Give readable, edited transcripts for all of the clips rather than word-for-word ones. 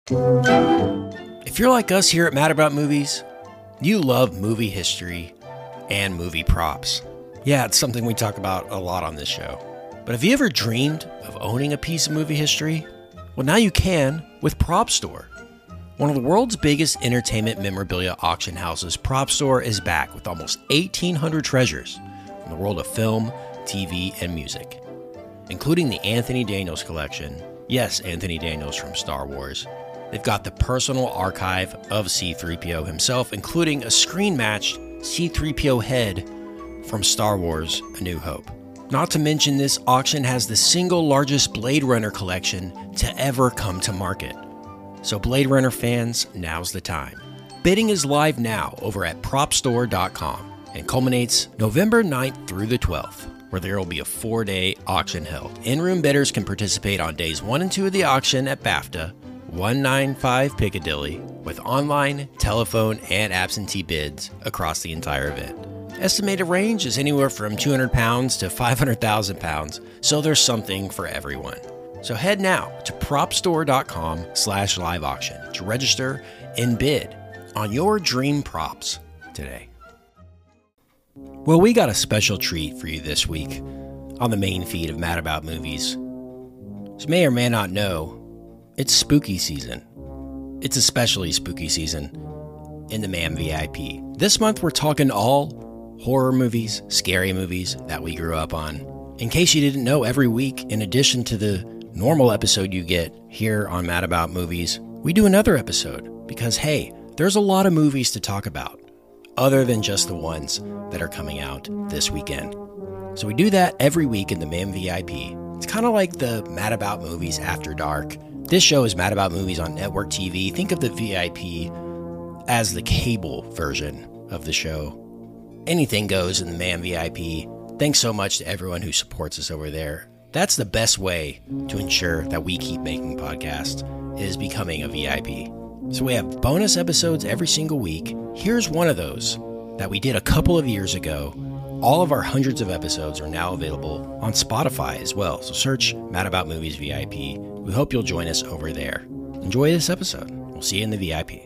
If you're like us here at Mad About Movies, you love movie history and movie props. Yeah, it's something we talk about a lot on this show. But have you ever dreamed of owning a piece of movie history? Well, now you can with Prop Store. One of the world's biggest entertainment memorabilia auction houses, Prop Store is back with almost 1,800 treasures in the world of film, TV, and music, including the Anthony Daniels collection. Yes, Anthony Daniels from Star Wars. They've got the personal archive of C-3PO himself, including a screen-matched C-3PO head from Star Wars: A New Hope. Not to mention, this auction has the single largest Blade Runner collection to ever come to market. So Blade Runner fans, now's the time. Bidding is live now over at propstore.com and culminates November 9th through the 12th, where there will be a 4-day auction held. In-room bidders can participate on days 1 and 2 of the auction at BAFTA, 195 Piccadilly, with online, telephone, and absentee bids across the entire event. Estimated range is anywhere from £200 to £500,000, so there's something for everyone. So head now to propstore.com/live auction to register and bid on your dream props today. Well, we got a special treat for you this week on the main feed of Mad About Movies. As you may or may not know, it's spooky season. It's especially spooky season in the MAM VIP. This month we're talking all horror movies, scary movies that we grew up on. In case you didn't know, every week, in addition to the normal episode you get here on Mad About Movies, we do another episode because, hey, there's a lot of movies to talk about other than just the ones that are coming out this weekend. So we do that every week in the MAM VIP. It's kind of like the Mad About Movies After Dark. This show is Mad About Movies on network TV. Think of the VIP as the cable version of the show. Anything goes in the MAM VIP. Thanks so much to everyone who supports us over there. That's the best way to ensure that we keep making podcasts, is becoming a VIP. So we have bonus episodes every single week. Here's one of those that we did a couple of years ago. All of our hundreds of episodes are now available on Spotify as well. So search Mad About Movies VIP. We hope you'll join us over there. Enjoy this episode. We'll see you in the VIP.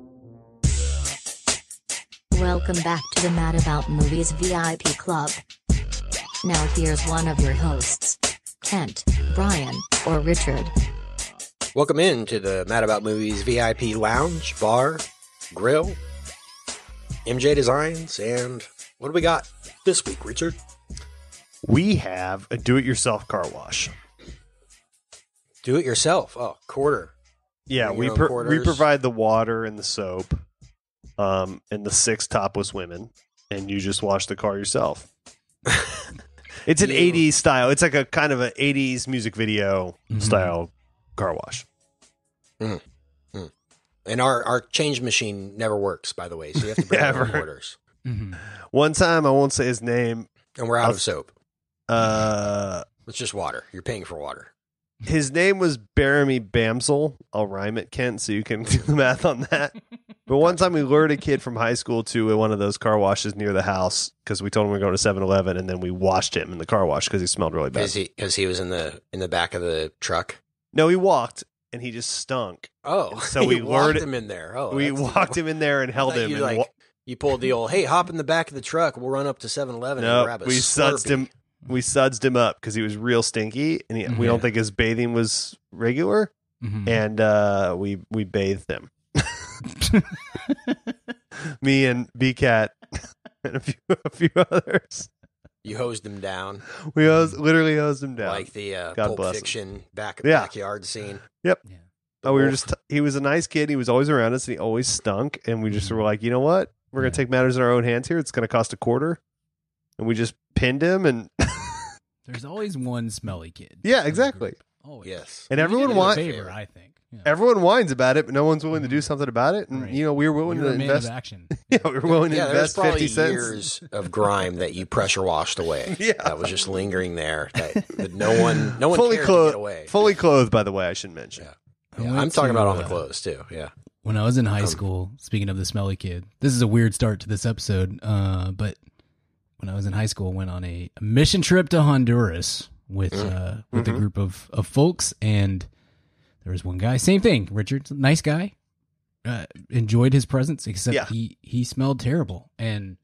Welcome back to the Mad About Movies VIP Club. Now here's one of your hosts, Kent, Brian, or Richard. Welcome in to the Mad About Movies VIP Lounge, Bar, Grill, MJ Designs, and what do we got this week, Richard? We have a do-it-yourself car wash. Do it yourself. Oh, quarter. Yeah, we provide the water and the soap, and the 6 topless women, and you just wash the car yourself. It's an 80s style. It's like a kind of an 80s music video style car wash. Mm-hmm. And our change machine never works, by the way, so you have to bring your own orders. Mm-hmm. One time, I won't say his name. And we're out of soap. It's just water. You're paying for water. His name was Baramy Bamsel. I'll rhyme it, Kent, so you can do the math on that. But one time we lured a kid from high school to one of those car washes near the house because we told him we were going to 7-Eleven, and then we washed him in the car wash because he smelled really bad. Because he was in the back of the truck? No, he walked, and he just stunk. Oh, so we lured him in there. Oh, we walked him in there and held him. You pulled the old, hey, hop in the back of the truck. We'll run up to 7-Eleven and grab a Slurpee. We sudsed him up because he was real stinky, and we don't think his bathing was regular, and we bathed him. Me and B-Cat and a few others. You hosed him down. We literally hosed him down. Like the Pulp Fiction backyard scene. Yep. Yeah. Oh, he was a nice kid. He was always around us, and he always stunk, and we just were like, you know what? We're going to take matters in our own hands here. It's going to cost $0.25. And we just pinned him, and there's always one smelly kid. Yeah, exactly. Always. Yes. And everyone wants favor, I think. Yeah. Everyone whines about it, but no one's willing to do something about it. And we were willing to invest. Action. Yeah, we were willing to invest 50 cents. Years of grime that you pressure washed away. Yeah, that was just lingering there. That no one fully cared clothed, to get away. Fully clothed, by the way, I should mention. Yeah. I'm talking about on the clothes too. Yeah. When I was in high school, speaking of the smelly kid, this is a weird start to this episode, but when I was in high school, I went on a mission trip to Honduras with a group of folks, and there was one guy, same thing. Richard, nice guy, enjoyed his presence, except he smelled terrible. And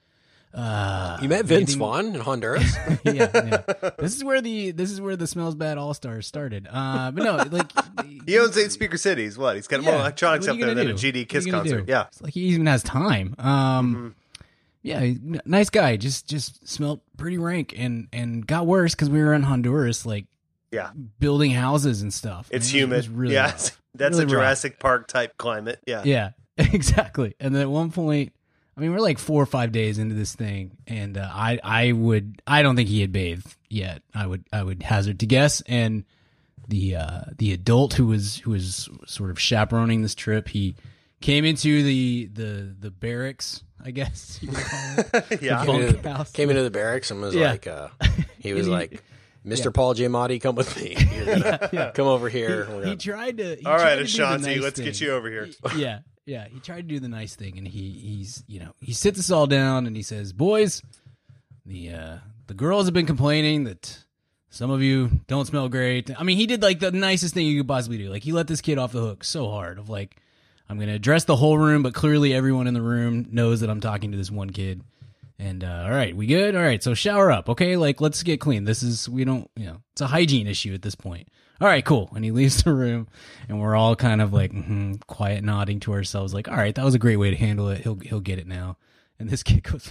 you met Vince Vaughn in Honduras. yeah. This is where the Smells Bad All Stars started. But no, like he owns 8 Speaker Cities. What? He's got more electronics up there than a GD Kiss concert. Yeah, it's like he even has time. Yeah, nice guy. Just smelled pretty rank, and got worse because we were in Honduras, like building houses and stuff. It's humid. It really rough. That's really a Jurassic Park type climate. Yeah, exactly. And then at one point, I mean, we're like 4 or 5 days into this thing, and I don't think he had bathed yet. I would hazard to guess. And the adult who was sort of chaperoning this trip, he came into the barracks, I guess you could call it. Came into the barracks and was like, he was like, Mr. Paul Giamatti, come with me. You're gonna come over here. He tried to. All right, Ashanti, let's get you over here. Yeah, he tried to do the nice thing, and he sits us all down and he says, "Boys, the girls have been complaining that some of you don't smell great." I mean, he did like the nicest thing you could possibly do. Like, he let this kid off the hook so hard of like, I'm going to address the whole room, but clearly everyone in the room knows that I'm talking to this one kid. And all right, we good? All right, so shower up, okay? Like, let's get clean. It's a hygiene issue at this point. All right, cool. And he leaves the room, and we're all kind of like quiet, nodding to ourselves, like, all right, that was a great way to handle it. He'll get it now. And this kid goes,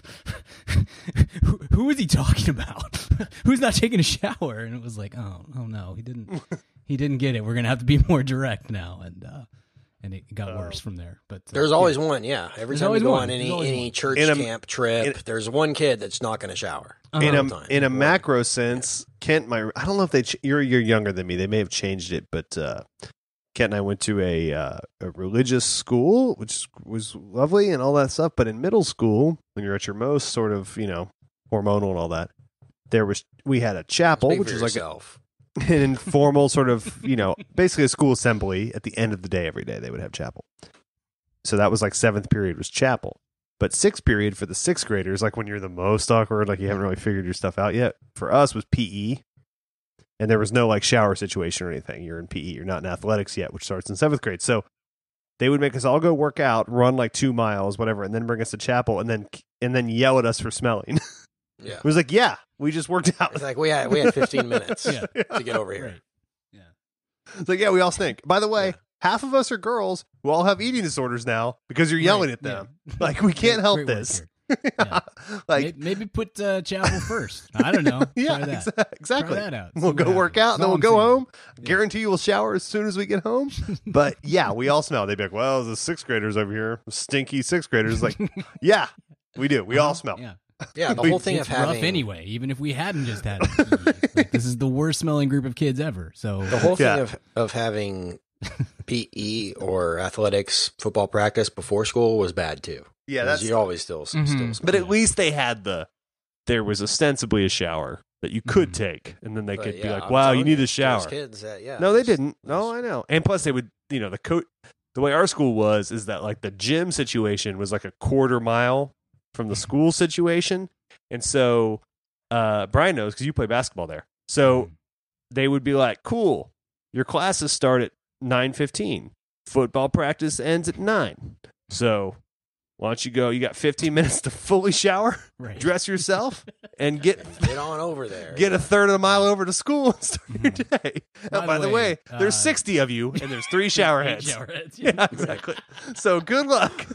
who is he talking about? Who's not taking a shower? And it was like, oh no, he didn't get it. We're gonna have to be more direct now. And it got worse from there. But there's always one, Every time you go on any church camp trip, there's one kid that's not going to shower. In a macro sense, Kent, I don't know if you're younger than me. They may have changed it, but Kent and I went to a religious school, which was lovely and all that stuff. But in middle school, when you're at your most sort of hormonal and all that, we had a chapel, which is like an informal sort of, basically a school assembly at the end of the day. Every day they would have chapel. So that was like 7th period was chapel. But 6th period for the 6th graders, like when you're the most awkward, like you haven't really figured your stuff out yet, for us was PE. And there was no like shower situation or anything. You're in PE. You're not in athletics yet, which starts in 7th grade. So they would make us all go work out, run like 2 miles, whatever, and then bring us to chapel and then yell at us for smelling. Yeah. It was like, we just worked out. It's like we had 15 minutes to get over here. Right. Yeah. It's like, we all stink. By the way, half of us are girls who all have eating disorders now because you're yelling at them. Yeah. Like, we can't help this. Like, maybe put chapel first. I don't know. Yeah, exactly. Try that out. We'll go work out, and then we'll go home. Guarantee you we'll shower as soon as we get home. But we all smell. They'd be like, well, the 6th graders over here, stinky 6th graders. Like, we do. We all smell. Yeah, the whole thing of having rough anyway. Even if we hadn't just had it, like, this is the worst smelling group of kids ever. So the whole thing of having PE or athletics football practice before school was bad too. Yeah, that's you always still smell. But at least they had there was ostensibly a shower that you could take, and then they could be like, "Wow, you need a shower." Kids, no, they didn't. No, I know. And plus, they would, the coach. The way our school is that like the gym situation was like a quarter mile from the school situation. And so Brian knows because you play basketball there. So they would be like, cool, your classes start at 9:15. Football practice ends at 9. So why don't you go? You got 15 minutes to fully shower, dress yourself, and get on over there. Get a third of the mile over to school and start your day. And by the way, there's 60 of you, and there's 3 shower heads. Yeah, exactly. So good luck.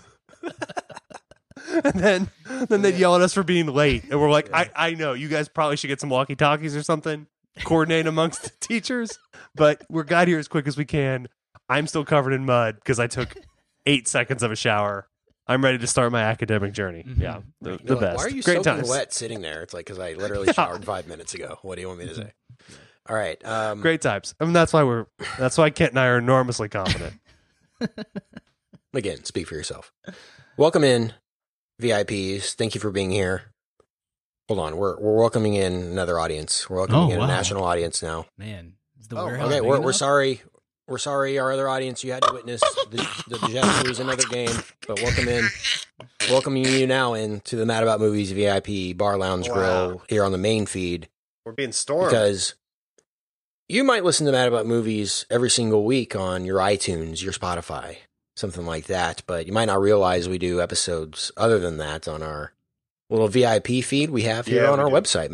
And then they'd yell at us for being late. And we're like, I know, you guys probably should get some walkie-talkies or something, coordinate amongst the teachers, but we're got here as quick as we can. I'm still covered in mud because I took 8 seconds of a shower. I'm ready to start my academic journey. Yeah, the best. Why are you Great soaking times. wet sitting there? It's like, because I literally showered 5 minutes ago. What do you want me to say? All right. Great times. I mean, that's why Kent and I are enormously confident. Again, speak for yourself. Welcome in, VIPs. Thank you for being here. Hold on, we're welcoming in another audience. We're welcoming in a national audience now. Man, is the warehouse okay. We're sorry. We're sorry, our other audience. You had to witness the Jets lose another game, but welcoming you now into the Mad About Movies VIP Bar Lounge Grill here on the main feed. We're being stormed because you might listen to Mad About Movies every single week on your iTunes, your Spotify, something like that, but you might not realize we do episodes other than that on our little VIP feed we have here on our website,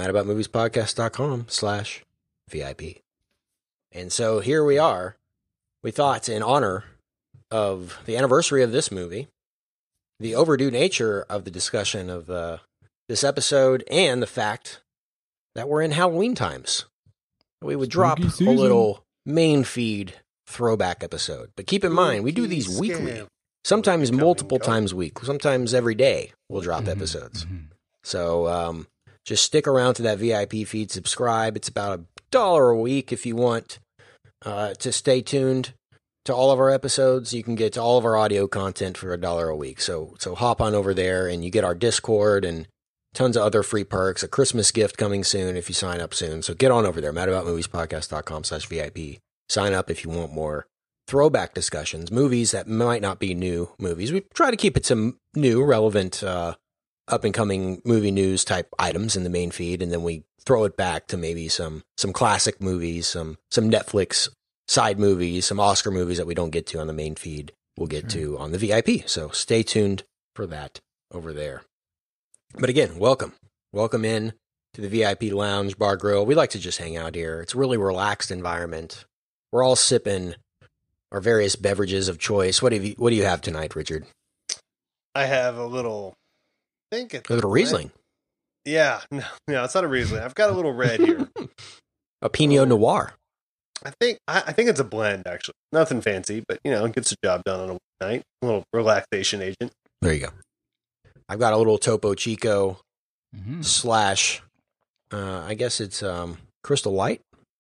madaboutmoviespodcast.com/VIP. And so here we are. We thought, in honor of the anniversary of this movie, the overdue nature of the discussion of this episode, and the fact that we're in Halloween times, we would drop a little main feed throwback episode. But keep in mind, we do these weekly, sometimes multiple times a week, sometimes every day we'll drop episodes. So just stick around to that VIP feed, subscribe. It's about $1 a week if you want to stay tuned to all of our episodes. You can get to all of our audio content for $1 a week. So hop on over there and you get our Discord and tons of other free perks, a Christmas gift coming soon if you sign up soon. So get on over there, madaboutmoviespodcast.com/VIP. Sign up if you want more throwback discussions, movies that might not be new movies. We try to keep it some new, relevant, up-and-coming movie news type items in the main feed, and then we throw it back to maybe some classic movies, some Netflix side movies, some Oscar movies that we don't get to on the main feed. We'll get to on the VIP. So stay tuned for that over there. But again, welcome in to the VIP Lounge Bar Grill. We like to just hang out here. It's a really relaxed environment. We're all sipping our various beverages of choice. What do you have tonight, Richard? I have a little. I think it's a little Riesling. Yeah, no, it's not a Riesling. I've got a little red here. A Pinot Noir. I think it's a blend, actually. Nothing fancy, but it gets the job done on a weeknight. A little relaxation agent. There you go. I've got a little Topo Chico slash, I guess it's Crystal Light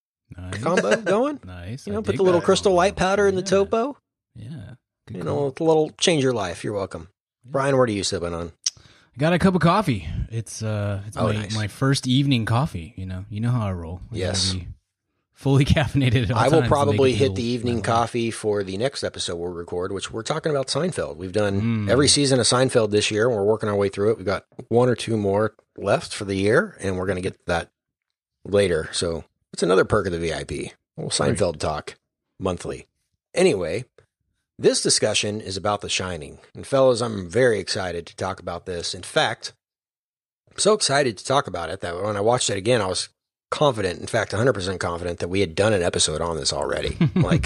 combo going. Nice. Put the little Crystal Light powder in the Topo. Yeah. A little change your life. You're welcome. Yeah. Brian, what are you sipping on? I got a cup of coffee. It's nice. my first evening coffee. You know how I roll. Yes. Fully caffeinated. I will probably hit the evening coffee for the next episode we'll record, which we're talking about Seinfeld. We've done every season of Seinfeld this year, and we're working our way through it. We've got 1 or 2 more left for the year, and we're going to get to that later. So it's another perk of the VIP. A little Seinfeld talk monthly. Anyway, this discussion is about The Shining. And fellas, I'm very excited to talk about this. In fact, I'm so excited to talk about it that when I watched it again, I was confident, in fact, 100% confident that we had done an episode on this already.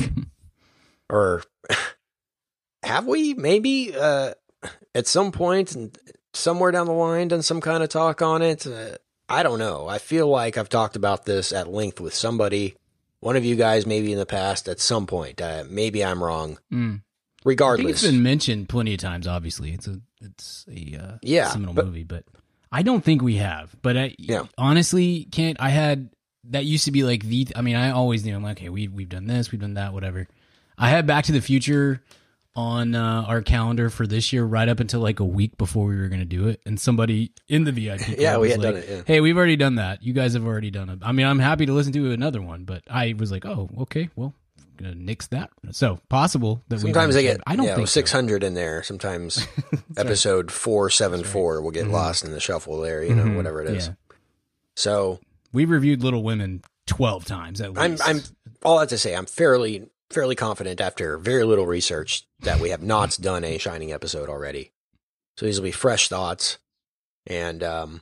Or have we maybe at some point and somewhere down the line done some kind of talk on it? I don't know. I feel like I've talked about this at length with somebody, one of you guys maybe in the past at some point. Maybe I'm wrong. Regardless. I think it's been mentioned plenty of times, obviously. It's a seminal movie, but I don't think we have, but honestly, that used to be like I always knew, I'm like, okay, we've done this, we've done that, whatever. I had Back to the Future on our calendar for this year right up until like a week before we were going to do it. And somebody in the VIP club we had done it. Yeah. Hey, we've already done that. You guys have already done it. I mean, I'm happy to listen to another one, but I was like, oh, okay, well, gonna nix that. So possible that sometimes they get I don't think 600 in there. Sometimes episode 474 will get lost in the shuffle there. Whatever it is. Yeah. So we reviewed Little Women 12 times at least. I'm all that to say I'm fairly confident after very little research that we have not done a Shining episode already. So these will be fresh thoughts. And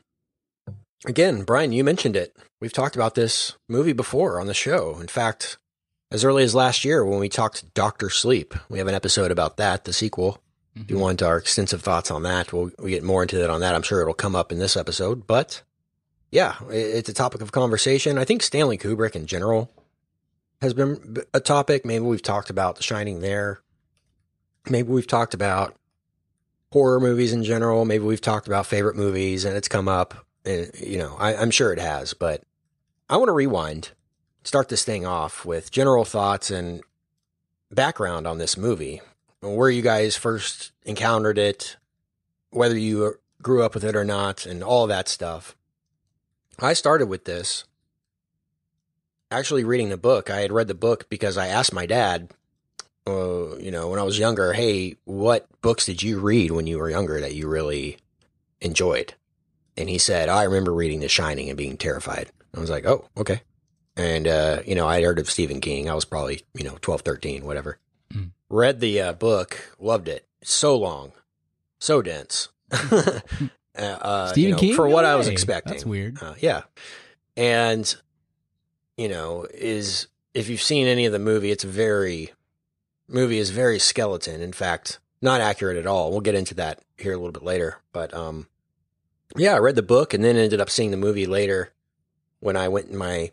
again, Brian, you mentioned it. We've talked about this movie before on the show. In fact, as early as last year when we talked Dr. Sleep, we have an episode about that, the sequel. If you want our extensive thoughts on that, we'll get more into it on that. I'm sure it'll come up in this episode. But yeah, it's a topic of conversation. I think Stanley Kubrick in general has been a topic. Maybe we've talked about The Shining there. Maybe we've talked about horror movies in general. Maybe we've talked about favorite movies and it's come up. And, I'm sure it has. But I want to rewind. Start this thing off with general thoughts and background on this movie, where you guys first encountered it, whether you grew up with it or not, and all that stuff. I started with this actually reading the book. I had read the book because I asked my dad, when I was younger, hey, what books did you read when you were younger that you really enjoyed? And he said, I remember reading The Shining and being terrified. I was like, oh, okay. And, I'd heard of Stephen King. I was probably, 12, 13, whatever. Read the book, loved it. So long, so dense. Stephen King? For what I was expecting. That's weird. Yeah. And, if you've seen any of the movie, movie is very skeleton. In fact, not accurate at all. We'll get into that here a little bit later. But, I read the book and then ended up seeing the movie later when I went in my,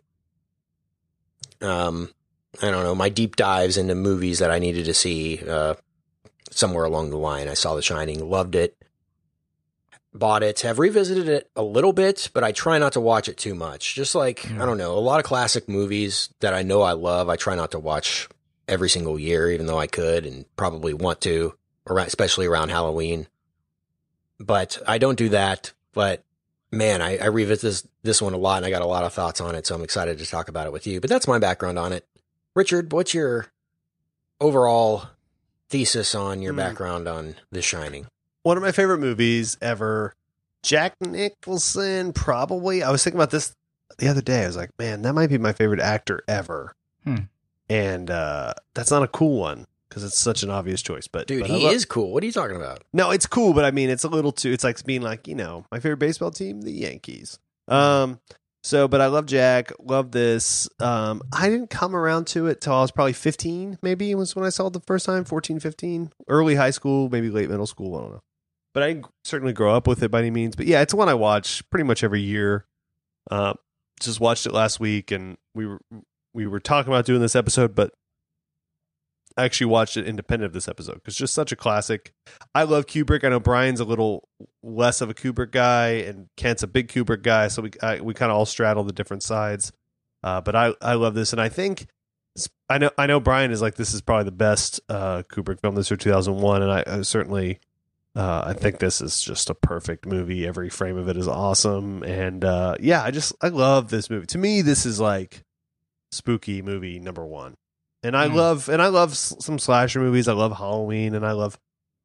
my deep dives into movies that I needed to see, somewhere along the line. I saw The Shining, loved it, bought it, have revisited it a little bit, but I try not to watch it too much. Just like, I don't know, a lot of classic movies that I know I love, I try not to watch every single year, even though I could and probably want to, especially around Halloween. But I don't do that. But man, I revisit this one a lot, and I got a lot of thoughts on it, so I'm excited to talk about it with you. But that's my background on it. Richard, what's your overall thesis on your background on The Shining? One of my favorite movies ever. Jack Nicholson, probably. I was thinking about this the other day. I was like, man, that might be my favorite actor ever. And that's not a cool one because it's such an obvious choice. But dude, he is cool. What are you talking about? No, it's cool, but I mean, it's a little too. It's like being like, my favorite baseball team, the Yankees. But I love Jack. Love this. I didn't come around to it till I was probably 15. Maybe was when I saw it the first time. 14, 15, early high school, maybe late middle school. I don't know. But I didn't certainly grow up with it by any means. But yeah, it's one I watch pretty much every year. Just watched it last week, and we were talking about doing this episode, but I actually watched it independent of this episode because it's just such a classic. I love Kubrick. I know Brian's a little less of a Kubrick guy, and Kent's a big Kubrick guy, so we kind of all straddle the different sides. But I love this, and I think I know Brian is like, this is probably the best Kubrick film this year, 2001, and I certainly I think this is just a perfect movie. Every frame of it is awesome, and I love this movie. To me, this is like spooky movie number one. And I love some slasher movies. I love Halloween, and I love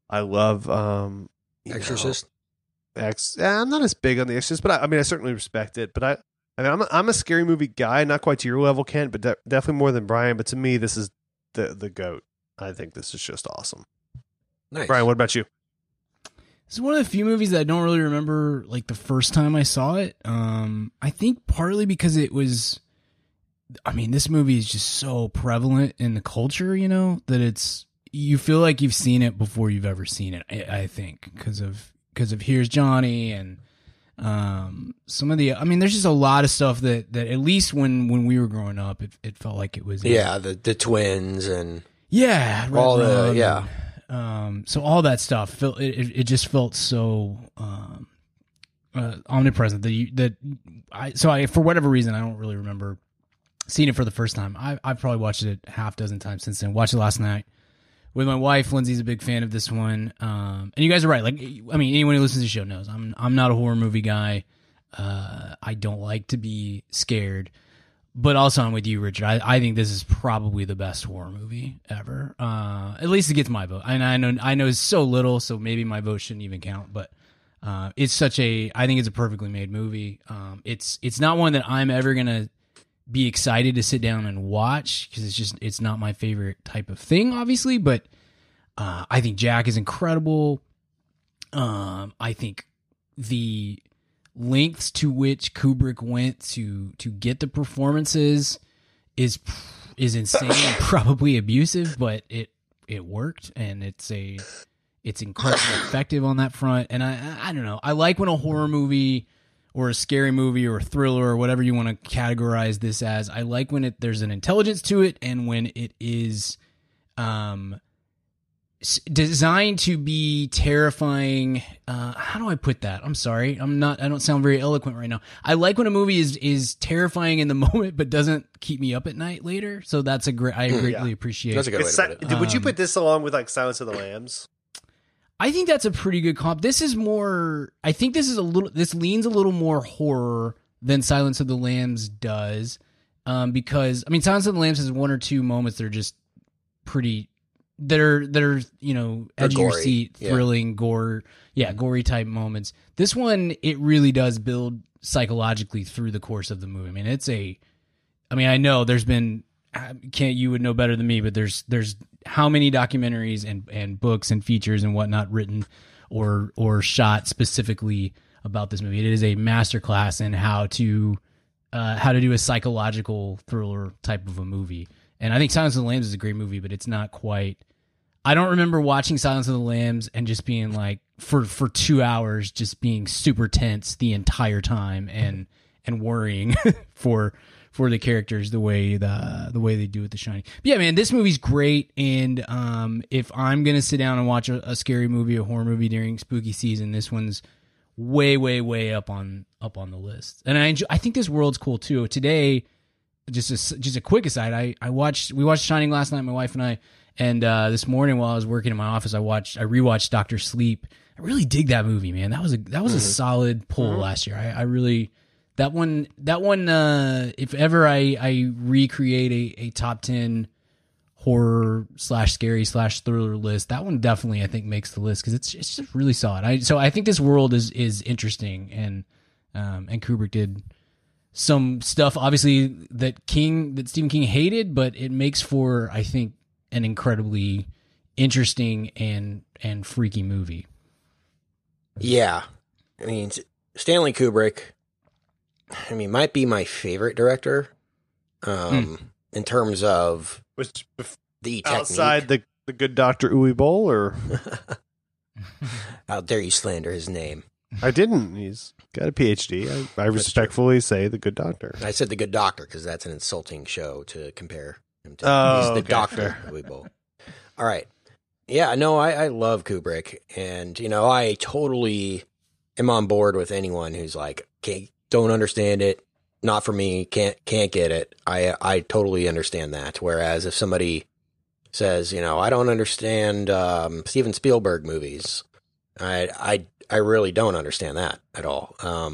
Exorcist. I'm not as big on the Exorcist, but I certainly respect it. But I'm a scary movie guy, not quite to your level, Kent, but definitely more than Brian. But to me, this is the GOAT. I think this is just awesome. Nice. Brian, what about you? It's one of the few movies that I don't really remember like the first time I saw it. I think partly because it was. This movie is just so prevalent in the culture, that you feel like you've seen it before you've ever seen it. I think because of Here's Johnny and some of the. There's just a lot of stuff that at least when we were growing up, it felt like it was. The twins and all the so all that stuff it just felt so omnipresent that for whatever reason I don't really remember seeing it for the first time. I've probably watched it a half dozen times since then. Watched it last night with my wife. Lindsay's a big fan of this one. And you guys are right. Anyone who listens to the show knows I'm not a horror movie guy. I don't like to be scared. But also I'm with you, Richard. I think this is probably the best horror movie ever. At least it gets my vote. And I know it's so little, so maybe my vote shouldn't even count. But I think it's a perfectly made movie. It's not one that I'm ever gonna be excited to sit down and watch because it's not my favorite type of thing, obviously, but I think Jack is incredible. I think the lengths to which Kubrick went to get the performances is insane and probably abusive, but it worked, and it's incredibly effective on that front. And I don't know, I like when a horror movie or a scary movie or a thriller or whatever you want to categorize this as. I like when there's an intelligence to it and when it is designed to be terrifying. How do I put that? I'm sorry. I don't sound very eloquent right now. I like when a movie is terrifying in the moment but doesn't keep me up at night later. So I greatly appreciate. That's a good way to put it. Would you put this along with like Silence of the Lambs? I think that's a pretty good comp. This is more. I think this leans a little more horror than Silence of the Lambs does, because Silence of the Lambs has one or two moments that are just pretty. That are edge of your seat, thrilling, gory type moments. This one, it really does build psychologically through the course of the movie. I mean, I know there's been, you would know better than me, but there's how many documentaries and books and features and whatnot written or shot specifically about this movie. It is a masterclass in how to do a psychological thriller type of a movie. And I think Silence of the Lambs is a great movie, but it's not quite. I don't remember watching Silence of the Lambs and just being like for 2 hours, just being super tense the entire time and worrying for the characters the way they do with The Shining. But yeah, man, this movie's great. And if I'm gonna sit down and watch a scary movie, a horror movie during spooky season, this one's way up on the list. And I think this world's cool too. Today, just a quick aside, we watched Shining last night, my wife and I, and this morning while I was working in my office, I rewatched Dr. Sleep. I really dig that movie, man. That was a solid pull last year. I really that one if ever I recreate a top 10 horror / scary / thriller list, that one definitely I think makes the list because it's just really solid. So I think this world is interesting, and Kubrick did some stuff obviously that Stephen King hated, but it makes for, I think, an incredibly interesting and freaky movie. Yeah, I mean, Stanley Kubrick, I mean, might be my favorite director in terms of the outside technique. the good Dr. Uwe Boll, or how dare you slander his name? I didn't. He's got a PhD. I respectfully say the good doctor. I said the good doctor because that's an insulting show to compare him to. He's the doctor, Uwe Boll. All right. Yeah, no, I love Kubrick, and I totally am on board with anyone who's like, okay, don't understand it, not for me, can't get it. I totally understand that. Whereas if somebody says, I don't understand Steven Spielberg movies, I really don't understand that at all.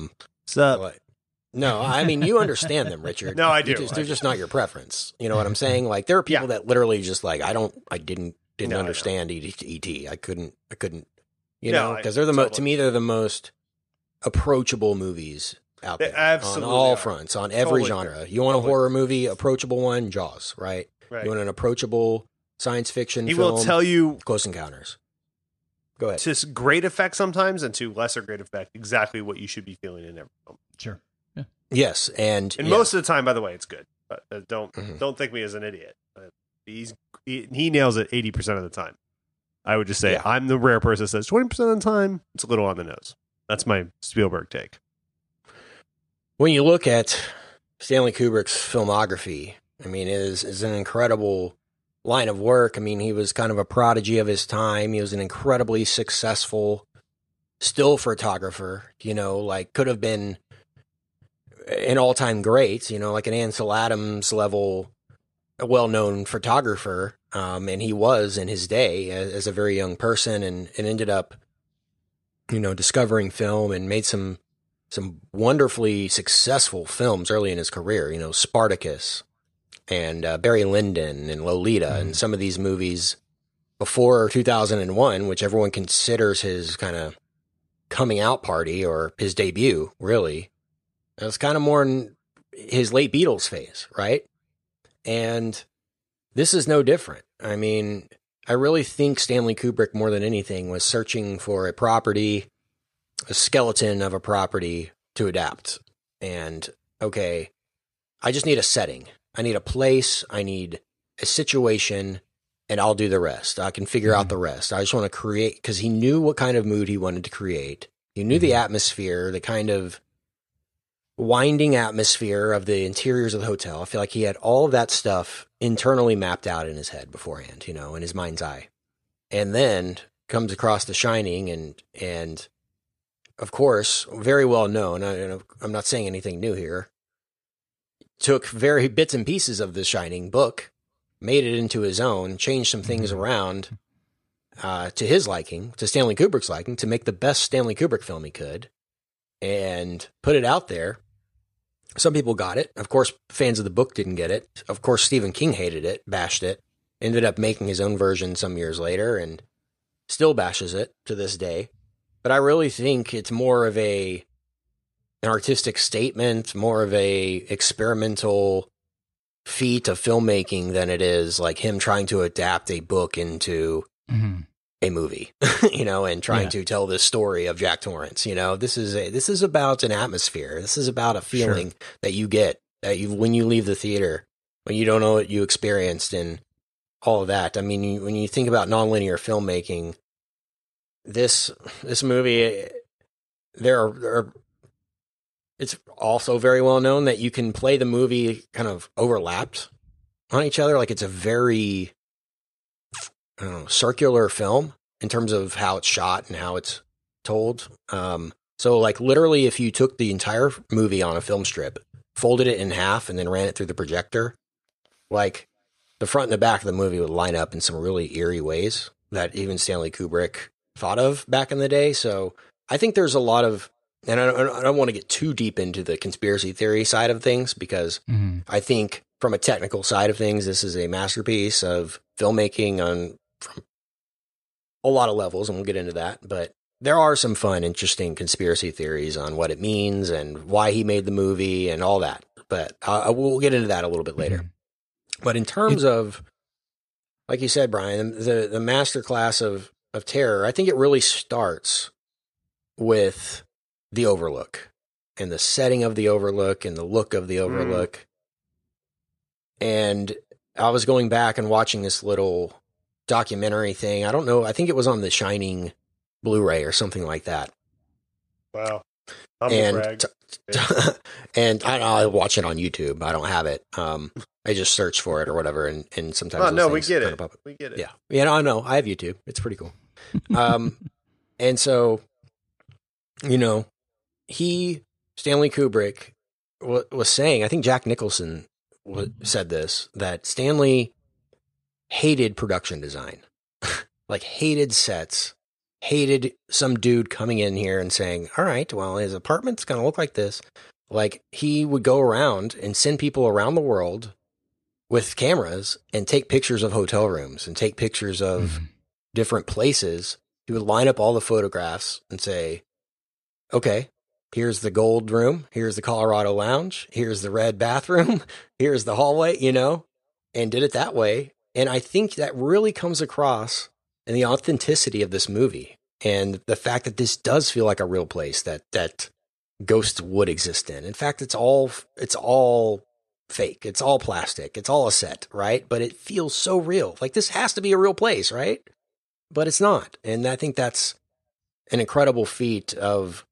No, I mean, you understand them, Richard. No, I do. They're just not your preference. You know what I'm saying? Like, there are people that literally just like, I didn't understand E.T. I couldn't, because they're to me, they're the most approachable movies out there. Absolutely on all fronts, on every genre. You want a horror movie, approachable one, Jaws, right? You want an approachable science fiction film, will tell you Close Encounters. Go ahead. To great effect sometimes, and to lesser great effect, exactly what you should be feeling in every film. Sure. Yeah. Yes, and most of the time, by the way, it's good. But don't think me as an idiot. He nails it 80% of the time. I would just say I'm the rare person that says 20% of the time it's a little on the nose. That's my Spielberg take. When you look at Stanley Kubrick's filmography, I mean, it is an incredible line of work. I mean, he was kind of a prodigy of his time. He was an incredibly successful still photographer, could have been an all-time great, like an Ansel Adams level, a well-known photographer. And he was in his day as a very young person and ended up, discovering film and made some wonderfully successful films early in his career, Spartacus and Barry Lyndon and Lolita and some of these movies before 2001, which everyone considers his kind of coming out party or his debut, really. It was kind of more in his late Beatles phase, right? And this is no different. I mean, I really think Stanley Kubrick, more than anything, was searching for a property, a skeleton of a property to adapt. And, okay, I just need a setting. I need a place. I need a situation, and I'll do the rest. I can figure out the rest. I just want to create, because he knew what kind of mood he wanted to create. He knew the atmosphere, the kind of winding atmosphere of the interiors of the hotel. I feel like he had all of that stuff internally mapped out in his head beforehand, in his mind's eye. And then comes across The Shining and of course, very well known. I'm not saying anything new here. Took very bits and pieces of The Shining book, made it into his own, changed some things around to his liking, to Stanley Kubrick's liking, to make the best Stanley Kubrick film he could, and put it out there. Some people got it. Of course, fans of the book didn't get it. Of course, Stephen King hated it, bashed it, ended up making his own version some years later, and still bashes it to this day. But I really think it's more of an artistic statement, more of a experimental feat of filmmaking than it is like him trying to adapt a book into a movie, and trying to tell this story of Jack Torrance. This is about an atmosphere. This is about a feeling that you get when you leave the theater, when you don't know what you experienced and all of that. I mean, when you think about nonlinear filmmaking, this movie, it's also very well known that you can play the movie kind of overlapped on each other. Like it's a very, circular film in terms of how it's shot and how it's told. So like literally if you took the entire movie on a film strip, folded it in half and then ran it through the projector, like the front and the back of the movie would line up in some really eerie ways that even Stanley Kubrick thought of back in the day. So I think there's a lot of, and I don't want to get too deep into the conspiracy theory side of things because I think from a technical side of things, this is a masterpiece of filmmaking from a lot of levels, and we'll get into that. But there are some fun, interesting conspiracy theories on what it means and why he made the movie and all that. But we'll get into that a little bit later. But in terms of, like you said, Brian, the masterclass of terror, I think it really starts with the Overlook and the setting of the Overlook and the look of the Overlook. And I was going back and watching this little documentary thing. I don't know. I think it was on the Shining Blu-ray or something like that. Wow. And I watch it on YouTube. I don't have it. I just search for it or whatever. And sometimes. Oh, no, we get it. We get it. Yeah. Yeah, I know. I have YouTube. It's pretty cool. And so, Stanley Kubrick was saying, I think Jack Nicholson said this, that Stanley hated production design, like hated sets, hated some dude coming in here and saying, all right, well, his apartment's going to look like this. Like he would go around and send people around the world with cameras and take pictures of hotel rooms and take pictures of different places. He would line up all the photographs and say, okay, here's the gold room. Here's the Colorado lounge. Here's the red bathroom. Here's the hallway, and did it that way. And I think that really comes across in the authenticity of this movie and the fact that this does feel like a real place that ghosts would exist in. In fact, it's all fake. It's all plastic. It's all a set, right? But it feels so real. Like this has to be a real place, right? But it's not. And I think that's an incredible feat of,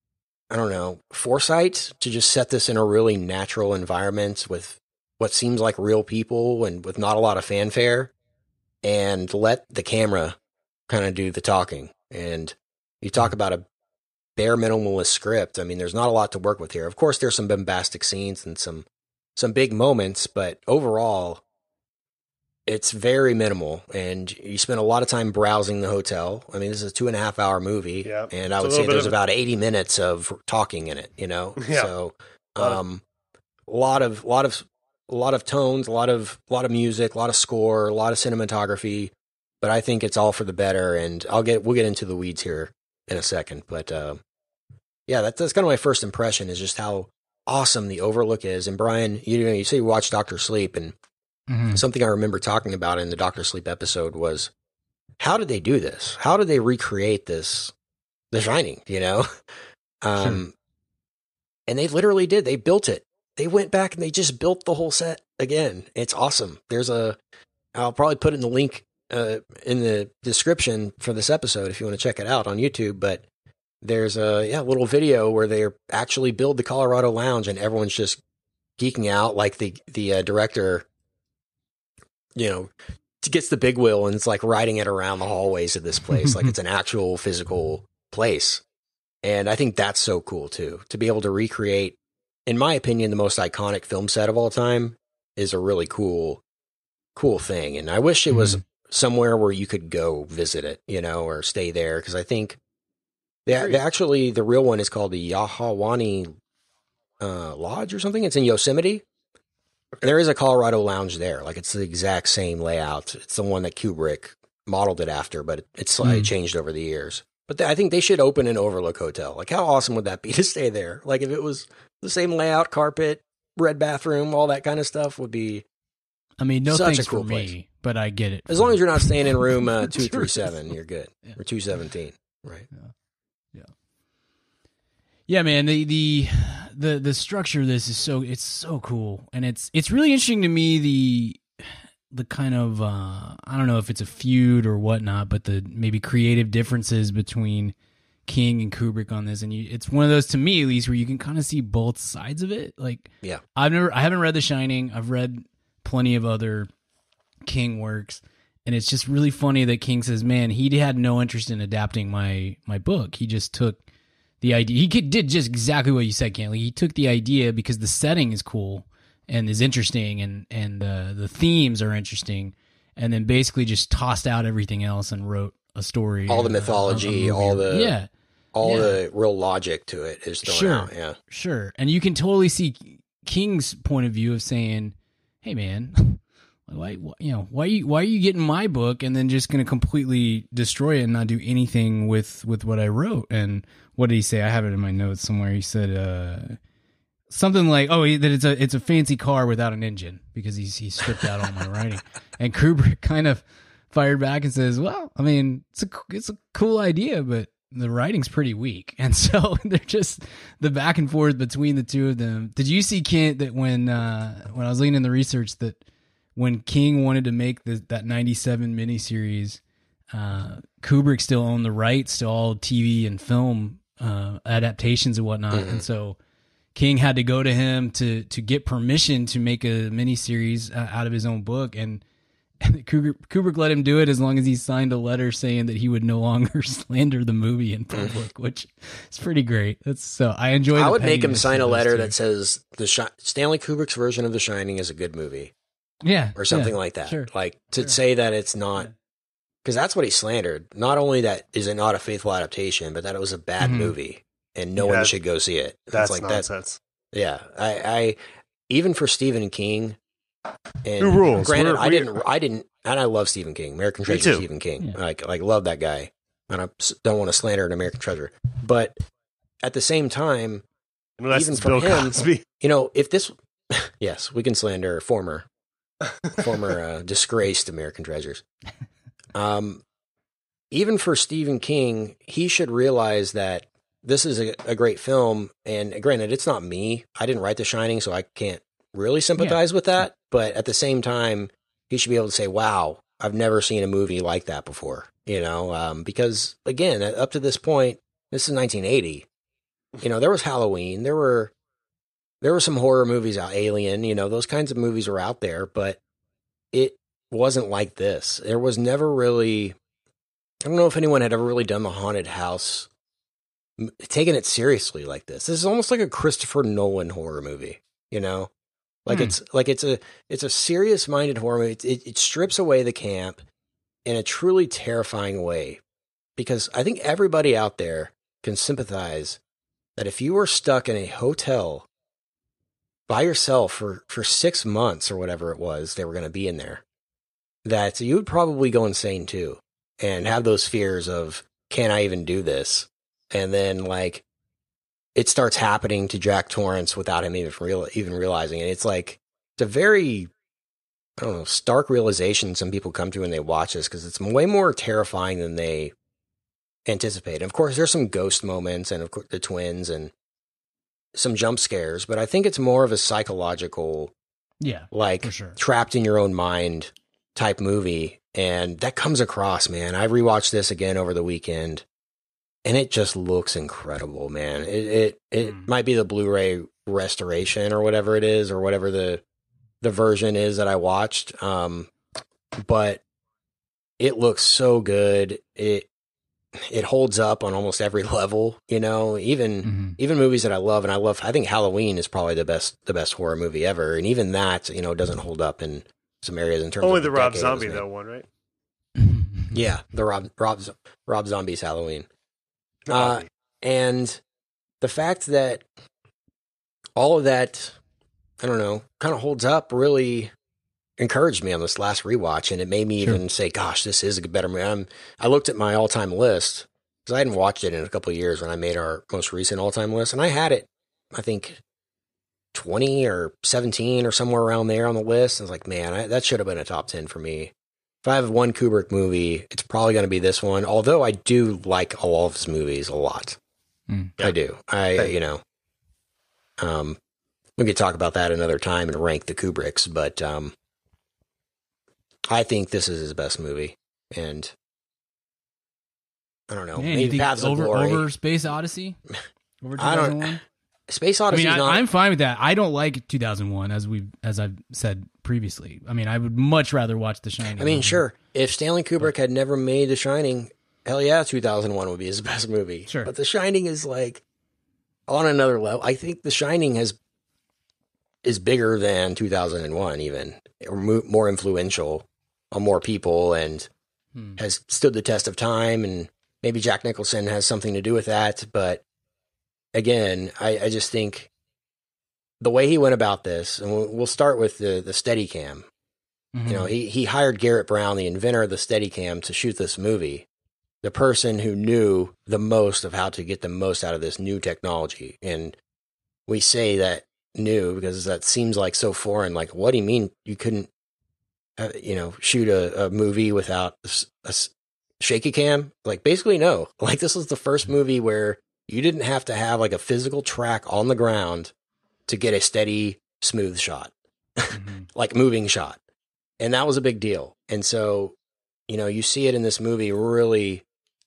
foresight to just set this in a really natural environment with what seems like real people and with not a lot of fanfare, and let the camera kind of do the talking. And you talk about a bare minimalist script. I mean, there's not a lot to work with here. Of course, there's some bombastic scenes and some big moments, but overall, it's very minimal. And you spend a lot of time browsing the hotel. I mean, this is a 2.5 hour movie, and I would say there's about 80 minutes of talking in it. Yeah. So, a lot of tones, a lot of music, a lot of score, a lot of cinematography, but I think it's all for the better. And we'll get into the weeds here in a second. But that's kind of my first impression, is just how awesome the Overlook is. And Brian, you say you watched Dr. Sleep, and something I remember talking about in the Dr. Sleep episode was, how did they do this? How did they recreate this, The Shining, And they literally did. They built it. They went back and they just built the whole set again. It's awesome. I'll probably put in the link in the description for this episode if you want to check it out on YouTube, but there's a little video where they actually build the Colorado Lounge and everyone's just geeking out, like the director, gets the big wheel and it's like riding it around the hallways of this place like it's an actual physical place. And I think that's so cool too, to be able to recreate, in my opinion, the most iconic film set of all time is a really cool thing. And I wish it was somewhere where you could go visit it, or stay there. Cause I think the real one is called the Yahawani Lodge or something. It's in Yosemite. Okay. There is a Colorado Lounge there. Like it's the exact same layout. It's the one that Kubrick modeled it after, but it's slightly changed over the years. But I think they should open an Overlook Hotel. Like how awesome would that be to stay there? Like if it was the same layout, carpet, red bathroom, all that kind of stuff would be. I mean, no such thanks a cool for place. me, but I get it. As long as you're not staying in room 237, you're good. Yeah. Or 217, right? Yeah, man. The structure of this is so cool, and it's really interesting to me. The kind of I don't know if it's a feud or whatnot, but the maybe creative differences between King and Kubrick on this, and it's one of those, to me at least, where you can kind of see both sides of it. Like, Yeah. I haven't read The Shining. I've read plenty of other King works, and it's just really funny that King says, man, he had no interest in adapting my book. He just took the idea. He did just exactly what you said, Cantley. He took the idea because the setting is cool and is interesting, and the themes are interesting, and then basically just tossed out everything else and wrote a story. All the mythology, all the real logic to it is thrown out. Yeah, sure. And you can totally see King's point of view of saying, "Hey, man, why are you getting my book and then just going to completely destroy it and not do anything with what I wrote?" And what did he say? I have it in my notes somewhere. He said something like, that it's a fancy car without an engine, because he stripped out all my writing. And Kubrick kind of fired back and says, well, I mean, it's a cool idea, but the writing's pretty weak. And so they're just the back and forth between the two of them. Did you see, Kent, that when I was looking in the research, that when King wanted to make that 97 miniseries, Kubrick still owned the rights to all TV and film adaptations and whatnot. Mm-hmm. And so King had to go to him to get permission to make a miniseries out of his own book, and Kubrick let him do it as long as he signed a letter saying that he would no longer slander the movie in public, which is pretty great. I enjoy. I would make him sign a letter that says Stanley Kubrick's version of The Shining is a good movie, or something like that. Sure. Like to say that it's not, because that's what he slandered. Not only that is it not a faithful adaptation, but that it was a bad movie. And no one should go see it. That's like nonsense. I even for Stephen King. And who rules? Granted, I didn't, and I love Stephen King. American Treasure, Stephen King. Yeah. Like love that guy, and I don't want to slander an American Treasure. But at the same time, even for Bill him, Cosby. If this, yes, we can slander former disgraced American Treasures. Even for Stephen King, he should realize that this is a great film, and granted, it's not me. I didn't write The Shining, so I can't really sympathize with that. But at the same time, he should be able to say, wow, I've never seen a movie like that before, because, again, up to this point, this is 1980. There was Halloween. There were some horror movies out, Alien, those kinds of movies were out there, but it wasn't like this. There was never really, I don't know if anyone had ever really done the haunted house, taking it seriously like this. This is almost like a Christopher Nolan horror movie, it's a serious minded horror movie. It strips away the camp in a truly terrifying way, because I think everybody out there can sympathize that if you were stuck in a hotel by yourself for 6 months or whatever it was they were going to be in there, that you would probably go insane too and have those fears of, can I even do this? And then, it starts happening to Jack Torrance without him even realizing it. It's a very, I don't know, stark realization some people come to when they watch this, because it's way more terrifying than they anticipate. And of course, there's some ghost moments, and of course the twins, and some jump scares. But I think it's more of a psychological, for sure, trapped in your own mind type movie, and that comes across, man. I rewatched this again over the weekend. And it just looks incredible, man. It might be the Blu-ray restoration or whatever it is, or whatever the version is that I watched. But it looks so good. It holds up on almost every level, even movies that I love. And I think Halloween is probably the best horror movie ever. And even that, doesn't hold up in some areas in terms of the Rob Zombie, that one, right? Yeah. The Rob Zombie's Halloween. And the fact that all of that, I don't know, kind of holds up really encouraged me on this last rewatch. And it made me even say, gosh, this is a better movie. I looked at my all-time list, because I hadn't watched it in a couple of years when I made our most recent all-time list. And I had it, I think, 20 or 17 or somewhere around there on the list. I was like, man, that should have been a top 10 for me. If I have one Kubrick movie, it's probably going to be this one. Although I do like all of his movies a lot. I do. We could talk about that another time and rank the Kubricks, but I think this is his best movie. And I don't know. Man, maybe Paths of Glory. Over Space Odyssey? Over 2001? Space Odyssey. I'm fine with that. I don't like 2001, as I've said previously. I mean, I would much rather watch The Shining. I mean, sure. If Stanley Kubrick had never made The Shining, hell yeah, 2001 would be his best movie. Sure. But The Shining is like on another level. I think The Shining is bigger than 2001, even, or more influential on more people, and has stood the test of time. And maybe Jack Nicholson has something to do with that, but. Again, I just think the way he went about this, and we'll start with the Steadicam. You know, he hired Garrett Brown, the inventor of the Steadicam, to shoot this movie. The person who knew the most of how to get the most out of this new technology. And we say that new because that seems like so foreign. Like, what do you mean you couldn't, shoot a movie without a shaky cam? Like, basically, no. Like, this was the first movie where you didn't have to have like a physical track on the ground to get a steady, smooth shot, like moving shot. And that was a big deal. And so, you see it in this movie really,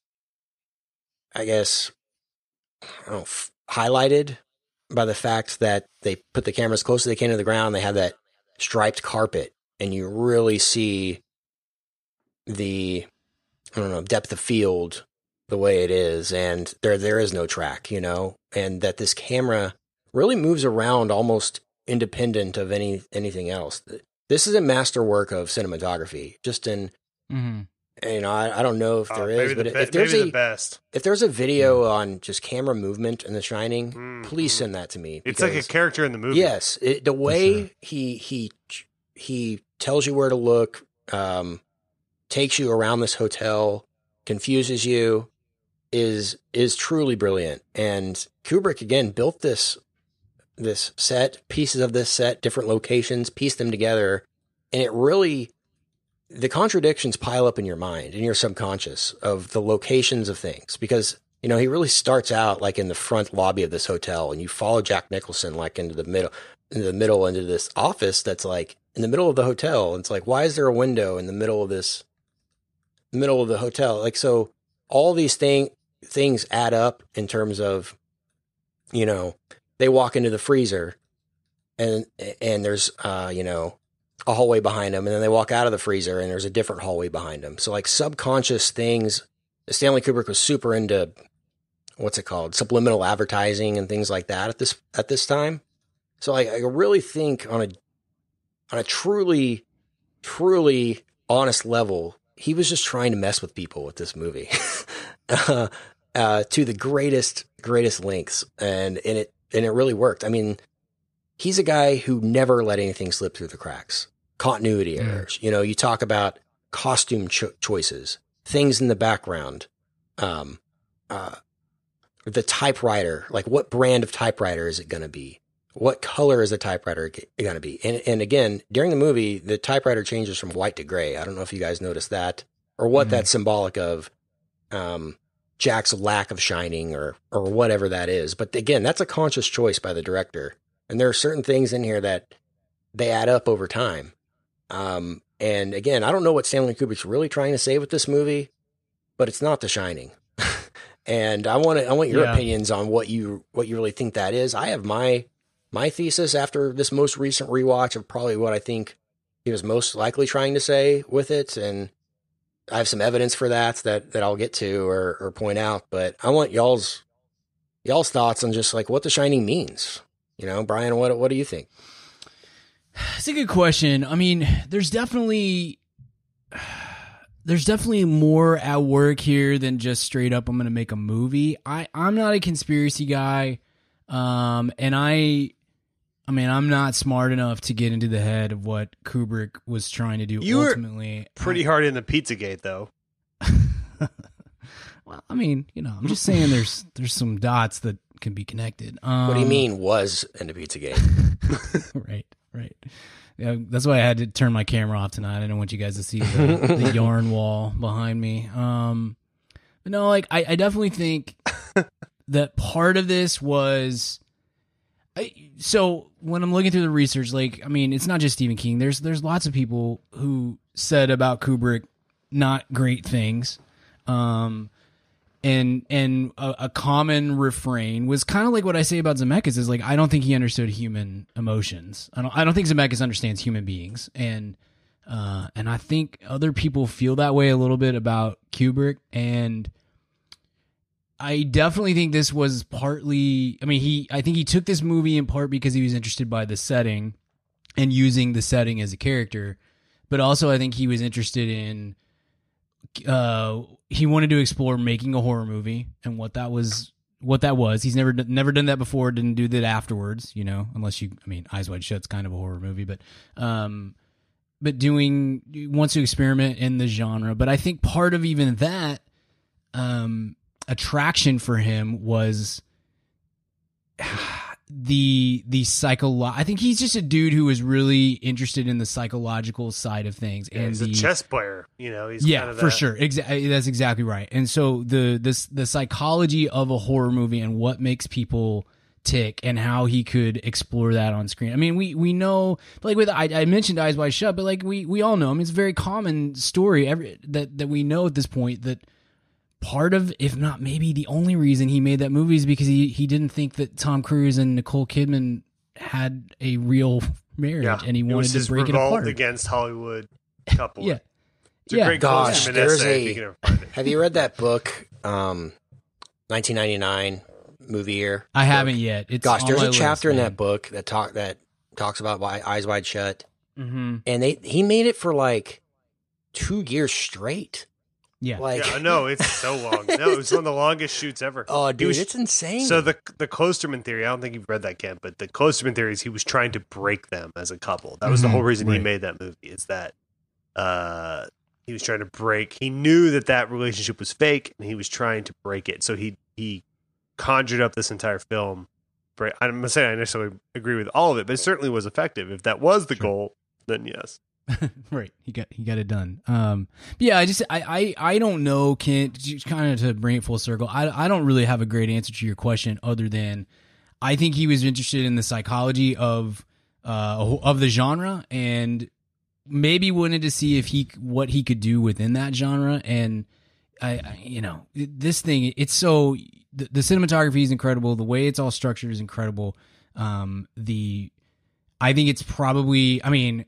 I guess, highlighted by the fact that they put the cameras close as they can to the ground. They have that striped carpet, and you really see the, depth of field the way it is, and there is no track, and that this camera really moves around almost independent of anything else. This is a masterwork of cinematography. Just in, I don't know if there is, but if there's a video on just camera movement in The Shining, please send that to me. It's like a character in the movie. Yes, the way he tells you where to look, takes you around this hotel, confuses you. Is truly brilliant. And Kubrick, again, built this set, pieces of this set, different locations, pieced them together. And it really, the contradictions pile up in your mind, in your subconscious, of the locations of things. Because, he really starts out like in the front lobby of this hotel, and you follow Jack Nicholson like into this office that's like in the middle of the hotel. And it's like, why is there a window in the middle of the hotel? Like, so all these things add up in terms of, they walk into the freezer and there's, a hallway behind them, and then they walk out of the freezer and there's a different hallway behind them. So like subconscious things, Stanley Kubrick was super into, what's it called? Subliminal advertising and things like that at this time. So I really think on a truly, truly honest level, he was just trying to mess with people with this movie. To the greatest lengths, and it really worked. I mean, he's a guy who never let anything slip through the cracks. Continuity errors. You talk about costume choices, things in the background, the typewriter. Like, what brand of typewriter is it going to be? What color is the typewriter going to be? And again, during the movie, the typewriter changes from white to gray. I don't know if you guys noticed that, or what that's symbolic of. Jack's lack of shining or whatever that is. But again, that's a conscious choice by the director. And there are certain things in here that they add up over time. And again, I don't know what Stanley Kubrick's really trying to say with this movie, but it's not The Shining. And I want your opinions on what you really think that is. I have my thesis after this most recent rewatch of probably what I think he was most likely trying to say with it. And I have some evidence for that I'll get to or point out, but I want y'all's thoughts on just like what The Shining means. Brian, what do you think? It's a good question. I mean, there's definitely more at work here than just straight up, I'm going to make a movie. I'm not a conspiracy guy. And I'm not smart enough to get into the head of what Kubrick was trying to do ultimately. Pretty hard in the Pizzagate, though. Well, I'm just saying there's some dots that can be connected. What do you mean was in the Pizzagate? Right. Yeah, that's why I had to turn my camera off tonight. I didn't want you guys to see the yarn wall behind me. But no, like I definitely think that part of this was. So when I'm looking through the research, like, I mean, it's not just Stephen King. There's lots of people who said about Kubrick not great things. And a common refrain was kind of like what I say about Zemeckis is like, I don't think he understood human emotions. I don't think Zemeckis understands human beings. And I think other people feel that way a little bit about Kubrick. And I definitely think this was partly, I mean, I think he took this movie in part because he was interested by the setting and using the setting as a character. But also I think he was interested in, he wanted to explore making a horror movie and what that was. He's never done that before. Didn't do that afterwards, you know, unless you, I mean, Eyes Wide Shut's kind of a horror movie, but wants to experiment in the genre. But I think part of even that, attraction for him was the I think he's just a dude who was really interested in the psychological side of things. Yeah, and he's a chess player, you know. He's yeah, kind of for sure. That's exactly right. And so the psychology of a horror movie and what makes people tick and how he could explore that on screen. I mean, we know, like with I mentioned Eyes Wide Shut, but like we all know. I mean, it's a very common story that we know at this point that. Part of, if not maybe the only reason he made that movie is because he didn't think that Tom Cruise and Nicole Kidman had a real marriage, and he wanted to break it apart. Against Hollywood couple. Yeah, it's a great gosh. There's essay. Have you read that book, 1999 movie year? I haven't yet. There's a chapter in that book that talks about Eyes Wide Shut, and he made it for like 2 years straight. Yeah. No, it's so long. No, it was one of the longest shoots ever. Oh, dude, it's insane. So the Klosterman theory, I don't think you've read that, Kent, but the Klosterman theory is he was trying to break them as a couple. That was the whole reason he made that movie, is that he was trying to break. He knew that relationship was fake, and he was trying to break it. So he conjured up this entire film. I'm going to say I necessarily agree with all of it, but it certainly was effective. If that was the goal, then yes. Right, he got it done. Yeah, I don't know, Kent. Just kind of to bring it full circle, I don't really have a great answer to your question other than I think he was interested in the psychology of the genre and maybe wanted to see what he could do within that genre. And this thing, it's so the cinematography is incredible. The way it's all structured is incredible. I think it's probably, I mean.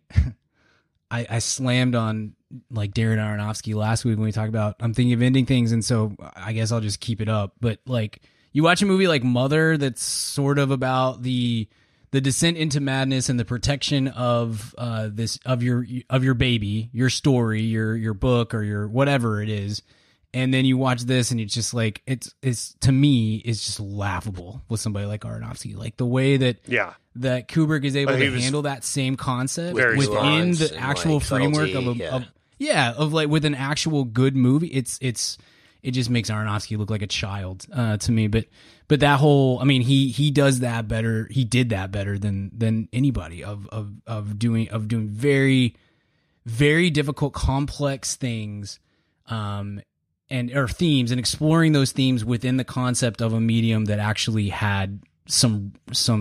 I slammed on like Darren Aronofsky last week when we talked about I'm thinking of ending things, and so I guess I'll just keep it up. But like you watch a movie like Mother that's sort of about the descent into madness and the protection of your baby, your story, your book or your whatever it is. And then you watch this and it's just like it's to me it's just laughable with somebody like Aronofsky, like the way that Kubrick is able to handle that same concept within the actual framework of like with an actual good movie. It just makes Aronofsky look like a child to me. But that whole, I mean, he does that better. He did that better than anybody of doing very, very difficult, complex things. Or themes and exploring those themes within the concept of a medium that actually had some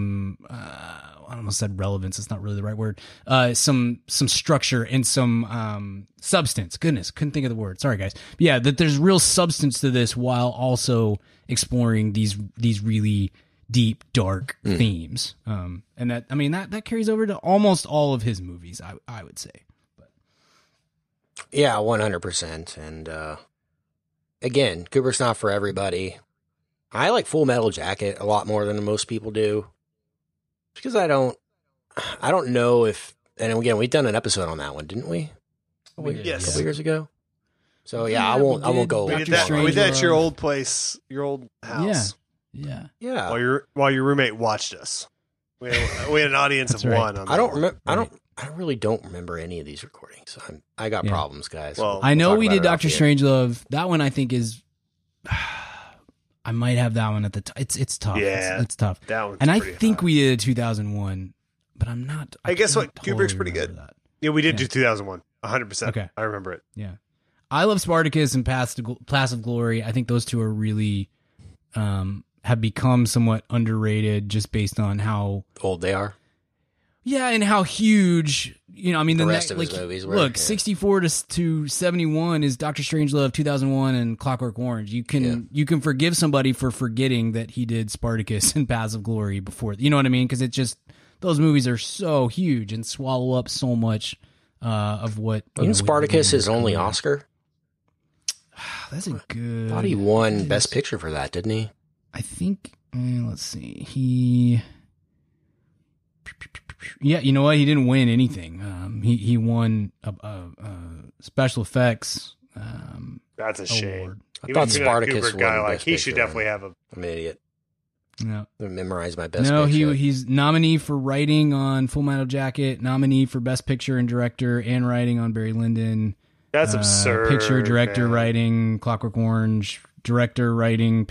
I almost said relevance. It's not really the right word. Some structure and some substance. Goodness, couldn't think of the word. Sorry, guys. But yeah, that there's real substance to this while also exploring these really deep, dark themes. And that, I mean, that carries over to almost all of his movies. I would say. But. Yeah, 100%. And again, Kubrick's not for everybody. I like Full Metal Jacket a lot more than most people do. Because I don't know if, and again, we've done an episode on that one, didn't we? Yes. A couple years ago. So yeah, I won't go. We did that at your old place, your old house. Yeah. While your roommate watched us. We had an audience of one. On I really don't remember any of these recordings. I got problems, guys. Well, I know we did Dr. Strangelove. That one I think is I might have that one at the top. It's tough. Yeah, it's tough. That one's and I pretty think high. we did 200001, but I'm not. I guess can't what Kubrick's pretty remember good. That. Yeah, we did do 2001. 100%. Okay. I remember it. Yeah. I love Spartacus and Paths of Glory. I think those two are really have become somewhat underrated just based on how old they are. Yeah, and how huge, you know, I mean, the rest of his movies were. Look, 64 to 71 is Doctor Strangelove, 2001, and Clockwork Orange. You can forgive somebody for forgetting that he did Spartacus and Paths of Glory before. You know what I mean? Because it just, those movies are so huge and swallow up so much of what. Wasn't Spartacus his only Oscar? That's a good. I thought he won Best Picture for that, didn't he? I think. Let's see. Yeah, you know what? He didn't win anything. He won special effects. That's a shame. Award. I thought Spartacus guy, won like Best he Picture, should definitely man. have a. I'm an idiot. No, I memorized my Best no. Picture. He's nominee for writing on Full Metal Jacket, nominee for Best Picture and Director, and writing on Barry Lyndon. That's absurd. Picture, director, man. writing Clockwork Orange, director, writing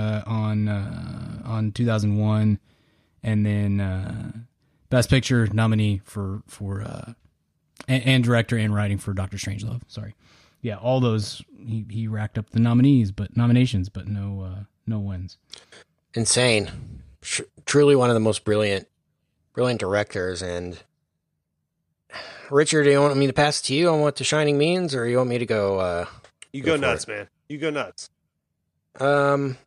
on 2001, and then Best Picture nominee for and director and writing for Doctor Strangelove. Sorry, yeah, all those he racked up the nominations, but no wins. Insane. Truly one of the most brilliant directors. And Richard, do you want me to pass it to you on what The Shining means, or you want me to go? You go nuts, man. You go nuts. I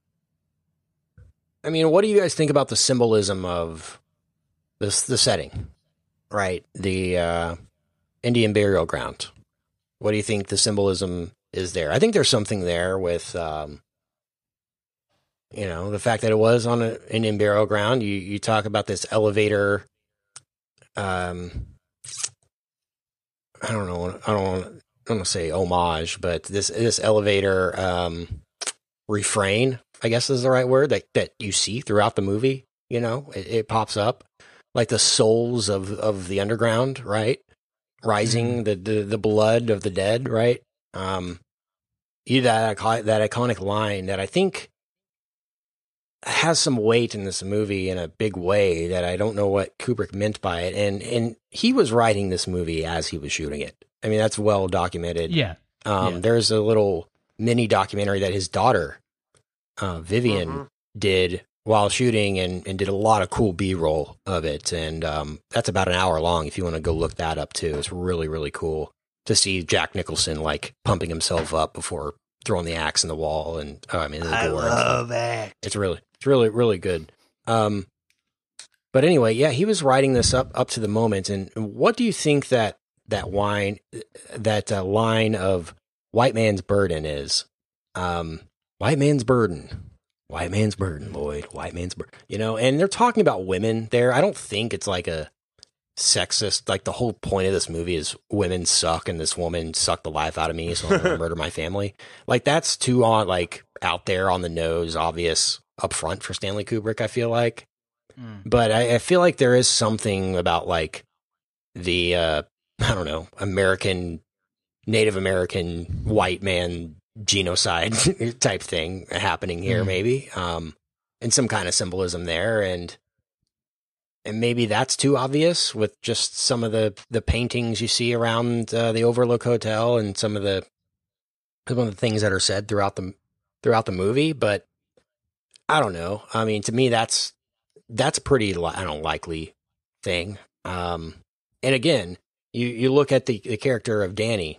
mean, what do you guys think about the symbolism of the setting, right? The Indian burial ground. What do you think the symbolism is there? I think there's something there with, the fact that it was on an Indian burial ground. You talk about this elevator. I don't want to say homage, but this elevator refrain, I guess is the right word, that you see throughout the movie. You know, it pops up like the souls of the underground, right? Rising, the blood of the dead, right? That iconic line that I think has some weight in this movie in a big way that I don't know what Kubrick meant by it. And he was writing this movie as he was shooting it. I mean, that's well documented. Yeah. There's a little mini documentary that his daughter, Vivian, did while shooting and did a lot of cool B-roll of it. And that's about an hour long if you want to go look that up too. It's really, really cool to see Jack Nicholson like pumping himself up before throwing the axe in the wall. And I love that. It's really, really good. But anyway, yeah, he was writing this up to the moment. And what do you think that line of white man's burden is? White man's burden, Lloyd, white man's burden, and they're talking about women there. I don't think it's like a sexist, like the whole point of this movie is women suck and this woman sucked the life out of me, so I'm going to murder my family. Like that's too out there on the nose, obvious up front for Stanley Kubrick, I feel like. But I feel like there is something about like the, I don't know, Native American white man genocide type thing happening here, maybe, and some kind of symbolism there. And maybe that's too obvious with just some of the paintings you see around the Overlook Hotel and some of the things that are said throughout the movie. But I don't know. I mean, to me, that's a pretty likely thing. And again, you look at the character of Danny.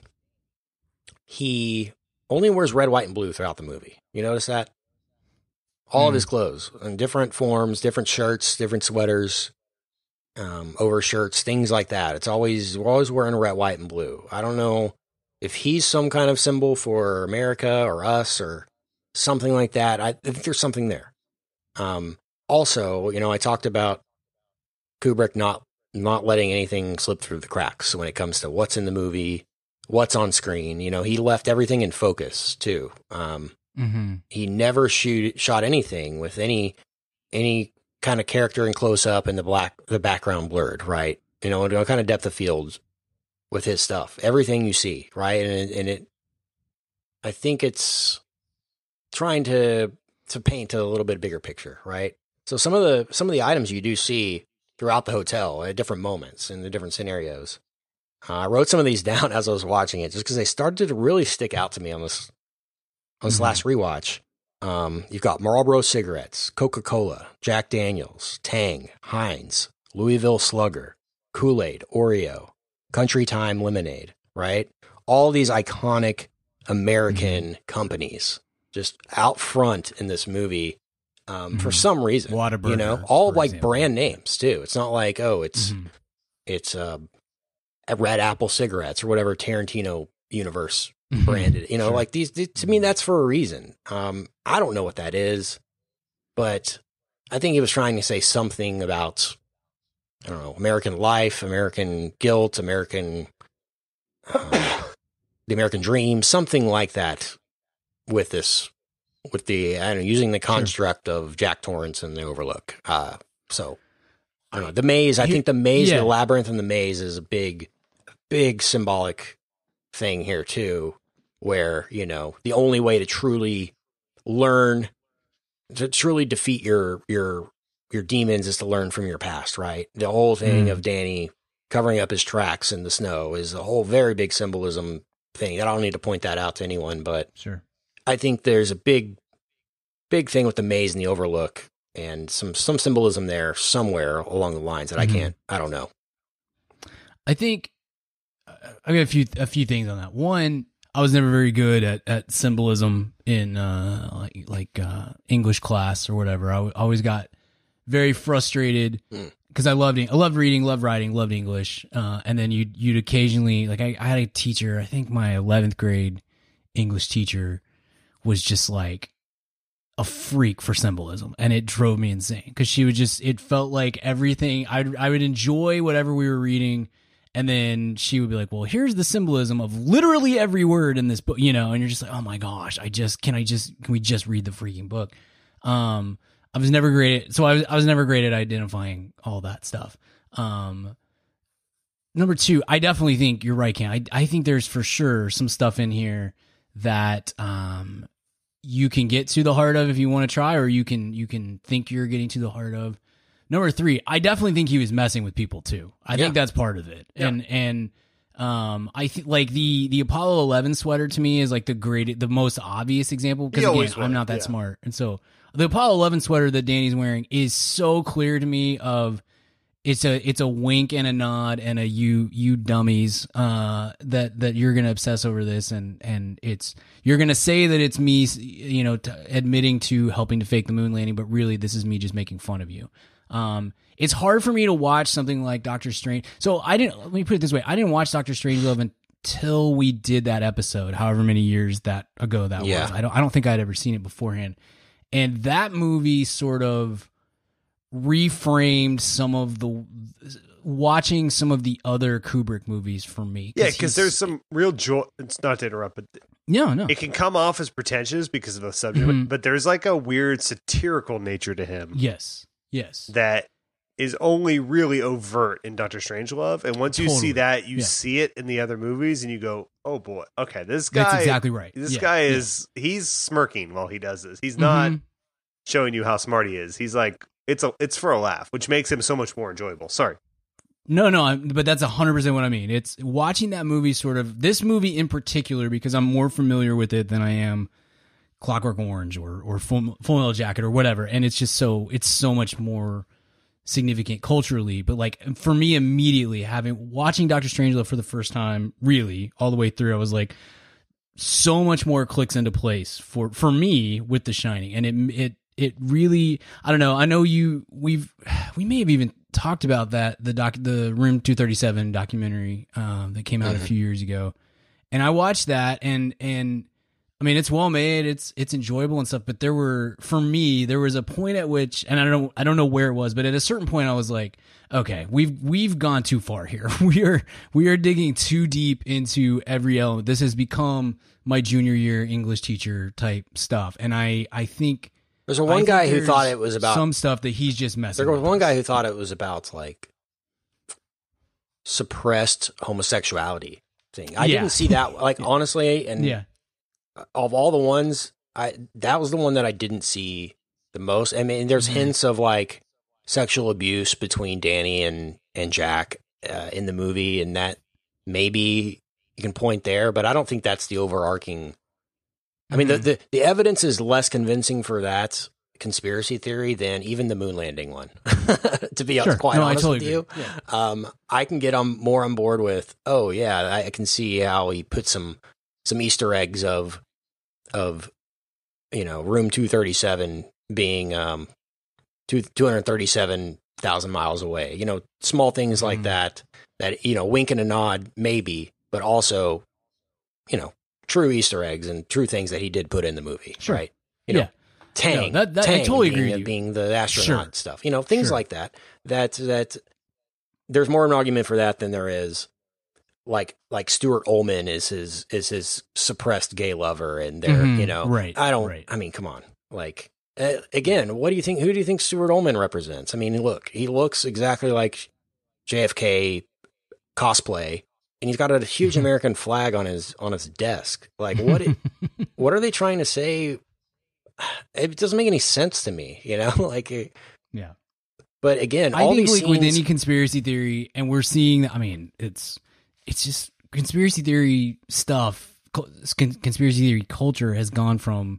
He only wears red, white, and blue throughout the movie. You notice that? All of his clothes in different forms, different shirts, different sweaters, overshirts, things like that. We're always wearing red, white, and blue. I don't know if he's some kind of symbol for America or us or something like that. I think there's something there. Also, I talked about Kubrick not letting anything slip through the cracks when it comes to what's in the movie, what's on screen. He left everything in focus too. He never shot anything with any kind of character in close up and the background blurred, right? No kind of depth of field with his stuff. Everything you see, right? And I think it's trying to to paint a little bit bigger picture, right? So some of the items you do see throughout the hotel at different moments in the different scenarios. I wrote some of these down as I was watching it, just because they started to really stick out to me on this last rewatch. You've got Marlboro cigarettes, Coca-Cola, Jack Daniels, Tang, Heinz, Louisville Slugger, Kool-Aid, Oreo, Country Time lemonade, right? All these iconic American companies just out front in this movie for some reason. Whataburger, you know, all like example. brand names too. It's not like, oh, it's Red Apple cigarettes or whatever Tarantino universe branded. You know, like these to me, that's for a reason. I don't know what that is, but I think he was trying to say something about, I don't know, American life, American guilt, American, the American dream, something like that with this, with the, I don't know, using the construct of Jack Torrance and the Overlook. So I don't know, the maze, I think the maze, the labyrinth and the maze is a big symbolic thing here too, where, you know, the only way to truly learn, to truly defeat your demons is to learn from your past, right? The whole thing of Danny covering up his tracks in the snow is a whole very big symbolism thing. I don't need to point that out to anyone, but I think there's a big thing with the maze and the Overlook and some symbolism there somewhere along the lines that I don't know. I think I got a few things on that. One, I was never very good at symbolism in English class or whatever. I always got very frustrated because I loved reading, loved writing, loved English. And then you'd occasionally, like I had a teacher, I think my 11th grade English teacher was just like a freak for symbolism, and it drove me insane because she would just, it felt like everything, I would enjoy whatever we were reading, and then she would be like, well, here's the symbolism of literally every word in this book, you know, and you're just like, oh my gosh, can we just read the freaking book? I was never great at, so I was never great at identifying all that stuff. Number two, I definitely think you're right, Ken. I think there's for sure some stuff in here that you can get to the heart of if you want to try, or you can think you're getting to the heart of. Number three, I definitely think he was messing with people too. I think that's part of it. Yeah. And I think like the Apollo 11 sweater to me is like the most obvious example, because again, I'm not that smart. And so the Apollo 11 sweater that Danny's wearing is so clear to me of it's a wink and a nod and a you dummies that you're gonna obsess over this, and you're gonna say that it's me, you know, admitting to helping to fake the moon landing, but really this is me just making fun of you. It's hard for me to watch something like Doctor Strange. So let me put it this way. I didn't watch Doctor Strangelove until we did that episode, however many years ago that was. I don't think I'd ever seen it beforehand. And that movie sort of reframed watching some of the other Kubrick movies for me. Yeah, because there's some real joy. It's not to interrupt, but no, it can come off as pretentious because of the subject, but there's like a weird satirical nature to him. Yes. That is only really overt in Doctor Strangelove, and once you see that, you see it in the other movies, and you go, "Oh boy, okay, this guy." That's exactly right. This guy is—he's smirking while he does this. He's not showing you how smart he is. He's like, it's for a laugh, which makes him so much more enjoyable. Sorry. No, but that's 100% what I mean. It's watching that movie, sort of this movie in particular, because I'm more familiar with it than I am Clockwork Orange or Full Metal Jacket or whatever, and it's so much more significant culturally. But like for me, immediately watching Doctor Strangelove for the first time, really all the way through, I was like, so much more clicks into place for me with The Shining, and it really, I don't know. I know we may have even talked about that, the Room 237 documentary that came out a few years ago, and I watched that, and I mean, it's well made, it's enjoyable and stuff, but there was a point at which, and I don't know where it was, but at a certain point I was like, okay, we've gone too far here. We are digging too deep into every element. This has become my junior year English teacher type stuff, and I think there's one guy who thought it was about some stuff that he's just messing. There was one guy who thought it was about like suppressed homosexuality thing. I didn't see that, like, honestly, and of all the ones, that was the one that I didn't see the most. I mean, there's hints of like sexual abuse between Danny and Jack in the movie, and that maybe you can point there, but I don't think that's the overarching. I mean, the evidence is less convincing for that conspiracy theory than even the moon landing one. To be quite honest with you, I can get more on board with. Oh yeah, I can see how he put some Easter eggs of room 237 being 237,000 miles away. Small things like that wink and a nod maybe, but also true Easter eggs and true things that he did put in the movie, right? Tang, I totally agree with you. Being the astronaut stuff, things like that. That there's more of an argument for that than there is like Stuart Ullman is his suppressed gay lover, and they're right. I mean, come on, like again, what do you think? Who do you think Stuart Ullman represents? I mean, look, he looks exactly like JFK cosplay. And he's got a huge American flag on his desk. Like, what are they trying to say? It doesn't make any sense to me, Like, yeah. But again, I all think these like with any conspiracy theory, and we're seeing. I mean, it's just conspiracy theory stuff. Conspiracy theory culture has gone from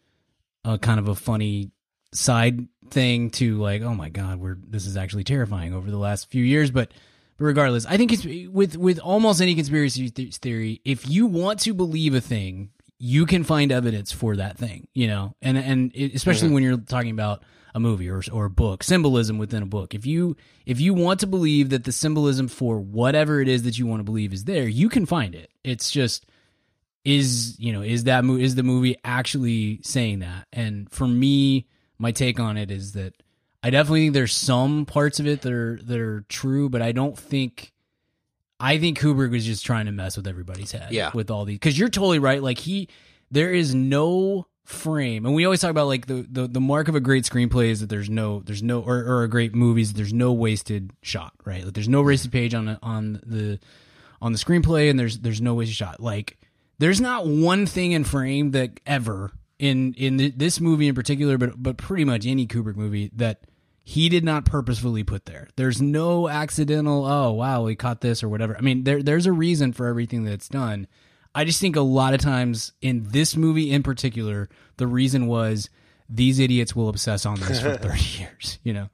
a kind of a funny side thing to like, oh my god, this is actually terrifying over the last few years, but. Regardless, I think it's with almost any conspiracy theory, if you want to believe a thing, you can find evidence for that thing, and especially when you're talking about a movie or a book, symbolism within a book. If you want to believe that the symbolism for whatever it is that you want to believe is there, you can find it. It's just is the movie actually saying that? And for me, my take on it is that. I definitely think there's some parts of it that are true, but I think Kubrick was just trying to mess with everybody's head with all these. Because you're totally right. Like there is no frame, and we always talk about like the mark of a great screenplay is that there's no or a great movie is there's no wasted shot, right? Like there's no wasted page on the screenplay, and there's no wasted shot. Like there's not one thing in frame that ever in this movie in particular, but pretty much any Kubrick movie that. He did not purposefully put there. There's no accidental, oh, wow, we caught this or whatever. I mean, there's a reason for everything that's done. I just think a lot of times in this movie in particular, the reason was these idiots will obsess on this for 30 years, Yeah.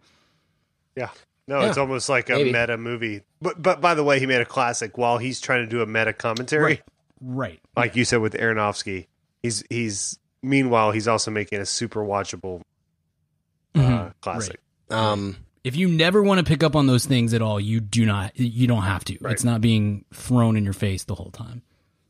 No, it's almost like a meta movie. But by the way, he made a classic while he's trying to do a meta commentary. Right. Like you said with Aronofsky. Meanwhile, he's also making a super watchable classic. Right. If you never want to pick up on those things at all, you don't have to. Right. It's not being thrown in your face the whole time.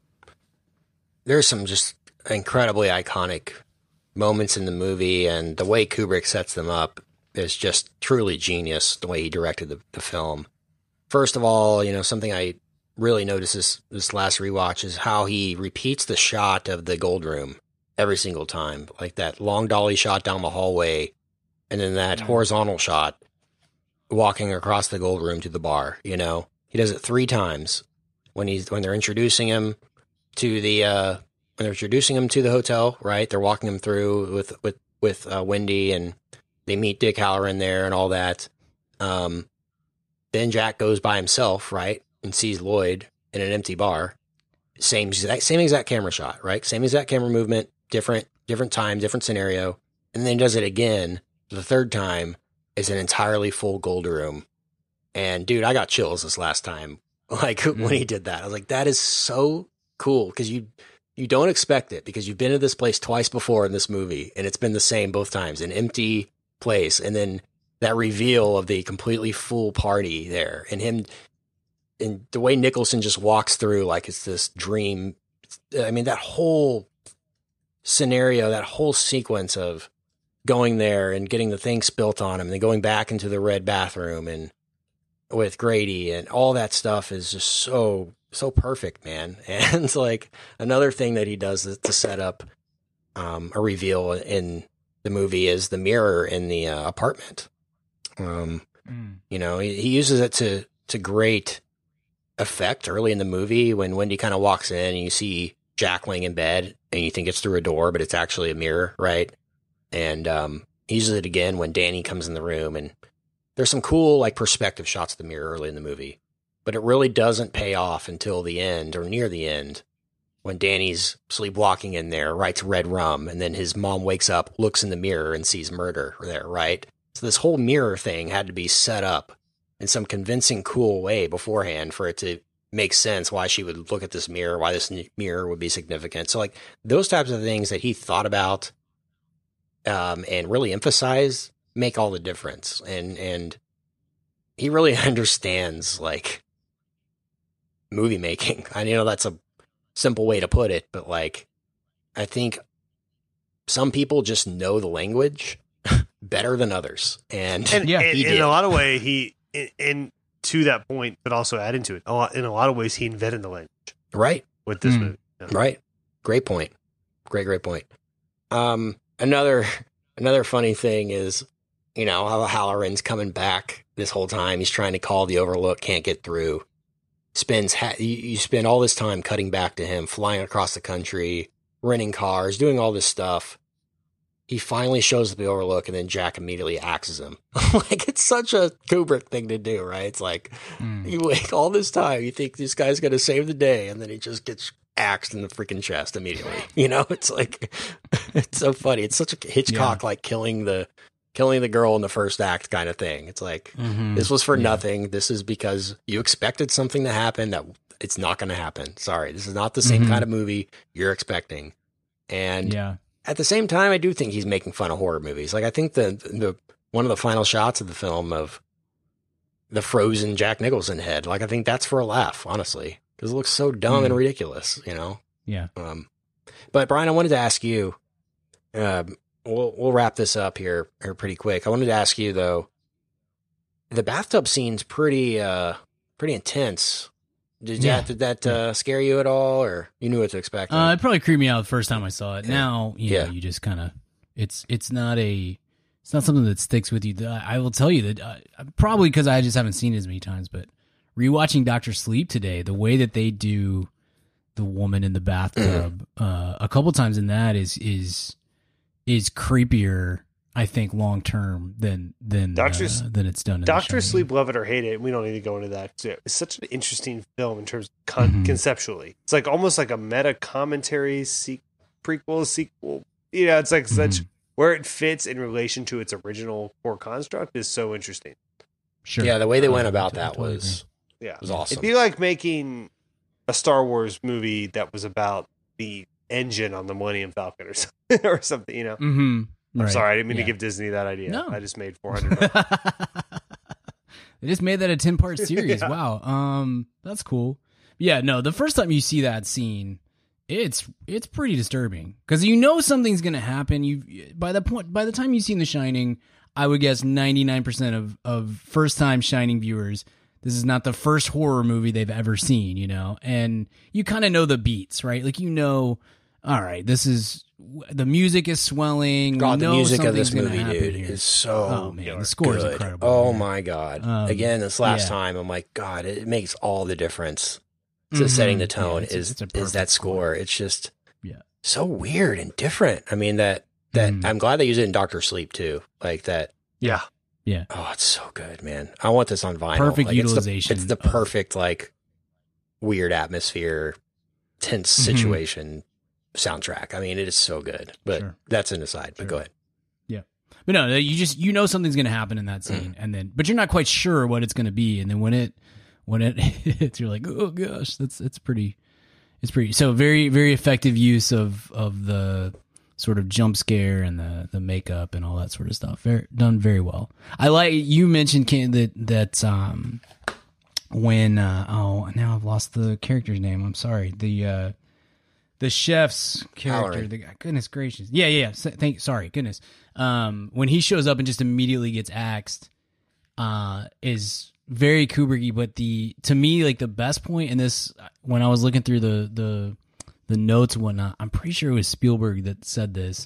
There's some just incredibly iconic moments in the movie, and the way Kubrick sets them up is just truly genius, the way he directed the film. First of all, something I really noticed this last rewatch is how he repeats the shot of the gold room every single time. Like that long dolly shot down the hallway, and then that horizontal shot walking across the gold room to the bar, He does it 3 times when they're introducing him to the hotel, right? They're walking him through with Wendy, and they meet Dick Hallorann there and all that. Then Jack goes by himself, right? And sees Lloyd in an empty bar. Same exact camera shot, right? Same exact camera movement, different time, different scenario. And then he does it again. The 3rd time is an entirely full gold room. And dude, I got chills this last time. Like when he did that, I was like, that is so cool. Because you don't expect it, because you've been to this place twice before in this movie, and it's been the same both times, an empty place. And then that reveal of the completely full party there, and him, and the way Nicholson just walks through like it's this dream. I mean, that whole scenario, that whole sequence of going there and getting the thing spilt on him, and then going back into the red bathroom and with Grady, and all that stuff is just so perfect, man. And it's like another thing that he does to set up a reveal in the movie is the mirror in the apartment. He uses it to great effect early in the movie when Wendy kind of walks in and you see Jack laying in bed and you think it's through a door, but it's actually a mirror, right? And he uses it again when Danny comes in the room, and there's some cool like perspective shots of the mirror early in the movie, but it really doesn't pay off until the end or near the end when Danny's sleepwalking in there, writes red rum, and then his mom wakes up, looks in the mirror, and sees murder there, right? So this whole mirror thing had to be set up in some convincing, cool way beforehand for it to make sense why she would look at this mirror, why this mirror would be significant. So like those types of things that he thought about and really emphasized make all the difference. And he really understands like movie making. I know that's a simple way to put it, but like I think some people just know the language better than others. And yeah, in a lot of way, and to that point, but also adding to it, in a lot of ways, he invented the language. Right. With this movie. Yeah. Right. Great point. Great point. Another funny thing is, you know, how Halloran's coming back this whole time. He's trying to call the Overlook, can't get through. You spend all this time cutting back to him, flying across the country, renting cars, doing all this stuff. He finally shows the Overlook, and then Jack immediately axes him. Like, it's such a Kubrick thing to do, right? It's like, you wait all this time, you think this guy's going to save the day, and then he just gets axed in the freaking chest immediately. You know, it's like, it's so funny. It's such a Hitchcock, like killing the girl in the first act kind of thing. It's like, this was for nothing. This is because you expected something to happen that it's not going to happen. Sorry, this is not the same kind of movie you're expecting. And at the same time, I do think he's making fun of horror movies. Like, I think the one of the final shots of the film of the frozen Jack Nicholson head, like, I think that's for a laugh, honestly, because it looks so dumb and ridiculous, you know? Yeah. But Brian, I wanted to ask you, we'll wrap this up here pretty quick. I wanted to ask you though, the bathtub scene's pretty intense. Did that scare you at all, or you knew what to expect? It probably creeped me out the first time I saw it. Yeah. Now, you know, you just kind of, it's not something that sticks with you. I will tell you that probably because I just haven't seen it as many times, but rewatching Dr. Sleep today, the way that they do the woman in the bathtub a couple times in that is creepier, I think, long term than it's done in Dr. Sleep, love it or hate it. We don't need to go into that. It's such an interesting film in terms of conceptually. It's like almost like a meta commentary prequel, sequel. You know, it's like such where it fits in relation to its original core construct is so interesting. Sure. Yeah, the way they went about that was awesome. It'd be like making a Star Wars movie that was about the engine on the Millennium Falcon or something, you know? I'm sorry, I didn't mean to give Disney that idea. No. I just made $400. They just made that a 10-part series. Wow. That's cool. Yeah, no, the first time you see that scene, it's pretty disturbing because you know something's going to happen. By the time you've seen The Shining, I would guess 99% of first-time Shining viewers, this is not the first horror movie they've ever seen, you know? And you kind of know the beats, right? Like, you know, all right, the music is swelling. God, the music of this movie, dude, is so the score is incredible. Oh my God. Again, this last time, I'm like, God, it makes all the difference to setting the tone is that score. It's just so weird and different. I mean, that I'm glad they use it in Dr. Sleep too. Like that. Yeah. Yeah. Oh, it's so good, man. I want this on vinyl. Perfect utilization. It's the perfect, like, weird atmosphere, tense situation soundtrack. I mean, it is so good. But that's an aside. But go ahead. Yeah. But no, you know something's going to happen in that scene, but you're not quite sure what it's going to be, and then when it hits, you're like, oh gosh, it's pretty. So very, very effective use of the sort of jump scare and the makeup and all that sort of stuff. Done very well. I like you mentioned that when now I've lost the character's name. I'm sorry. The chef's character. Goodness gracious. Yeah. Sorry. Goodness. When he shows up and just immediately gets axed, is very Kubricky. But to me, like the best point in this, when I was looking through the notes and whatnot, I'm pretty sure it was Spielberg that said this.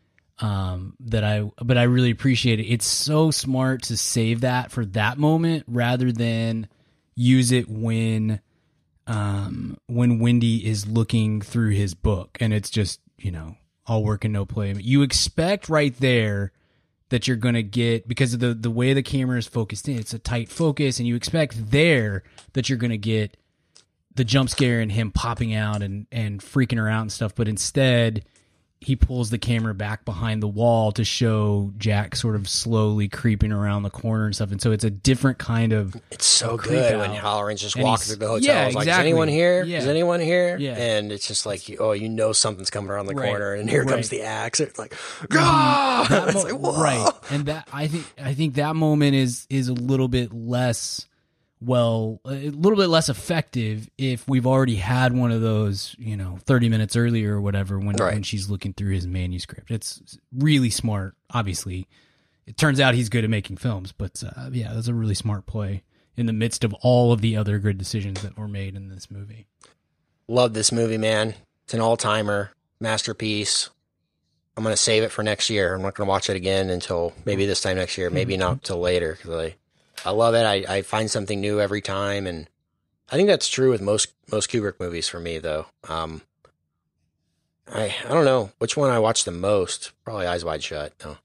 But I really appreciate it. It's so smart to save that for that moment rather than use it when Wendy is looking through his book and it's just all work and no play. You expect right there that you're going to get, because of the way the camera is focused in, it's a tight focus, and you expect there that you're going to get the jump scare and him popping out and freaking her out and stuff. But instead, he pulls the camera back behind the wall to show Jack sort of slowly creeping around the corner and stuff. And so it's a different kind of. It's so good when Halloran's just walking through the hotel. Yeah, like, exactly. Is anyone here? Yeah. Is anyone here? Yeah. And it's just like, something's coming around the corner, and here comes the axe. It's like, That it's like, whoa. Right. And that I think that moment is a little bit less. Well, a little bit less effective if we've already had one of those, 30 minutes earlier or whatever when she's looking through his manuscript. It's really smart. Obviously, it turns out he's good at making films, but that's a really smart play in the midst of all of the other good decisions that were made in this movie. Love this movie, man. It's an all-timer, masterpiece. I'm going to save it for next year. I'm not going to watch it again until maybe this time next year, maybe not till later, because I love it. I find something new every time, and I think that's true with most Kubrick movies for me, though. I don't know which one I watch the most. Probably Eyes Wide Shut. No.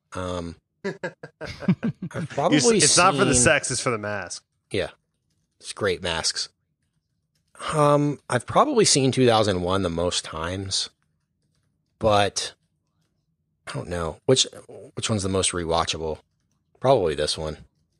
I've probably it's not for the sex; it's for the mask. Yeah, it's great masks. I've probably seen 2001 the most times, but I don't know which one's the most rewatchable. Probably this one.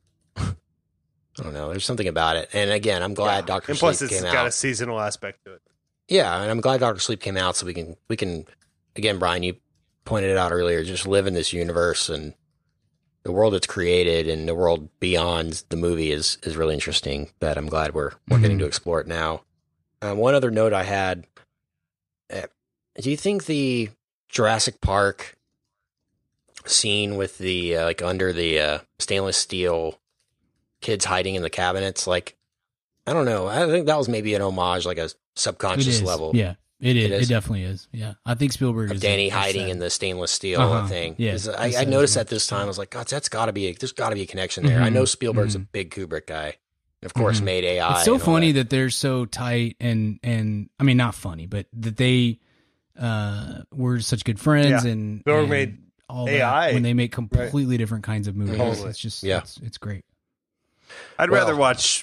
I don't know. There's something about it. And again, I'm glad Dr. Sleep came out. And plus, it's got a seasonal aspect to it. Yeah, and I'm glad Dr. Sleep came out so we can again, Brian, you pointed it out earlier, just live in this universe, and the world it's created and the world beyond the movie is really interesting. That I'm glad we're getting to explore it now. One other note I had, do you think the Jurassic Park scene with the under the stainless steel kids hiding in the cabinets, I don't know. I think that was maybe an homage, like a subconscious level. Yeah, it is. It definitely is. Yeah, I think Spielberg is Danny hiding in the stainless steel thing. Yeah, I noticed that this time. I was like, God, there's got to be a connection there. I know Spielberg's a big Kubrick guy, and of course made AI. It's so funny that they're so tight, and I mean, not funny, but that they were such good friends, and Spielberg made all AI that when they make completely different kinds of movies. Totally. It's just it's great. I'd rather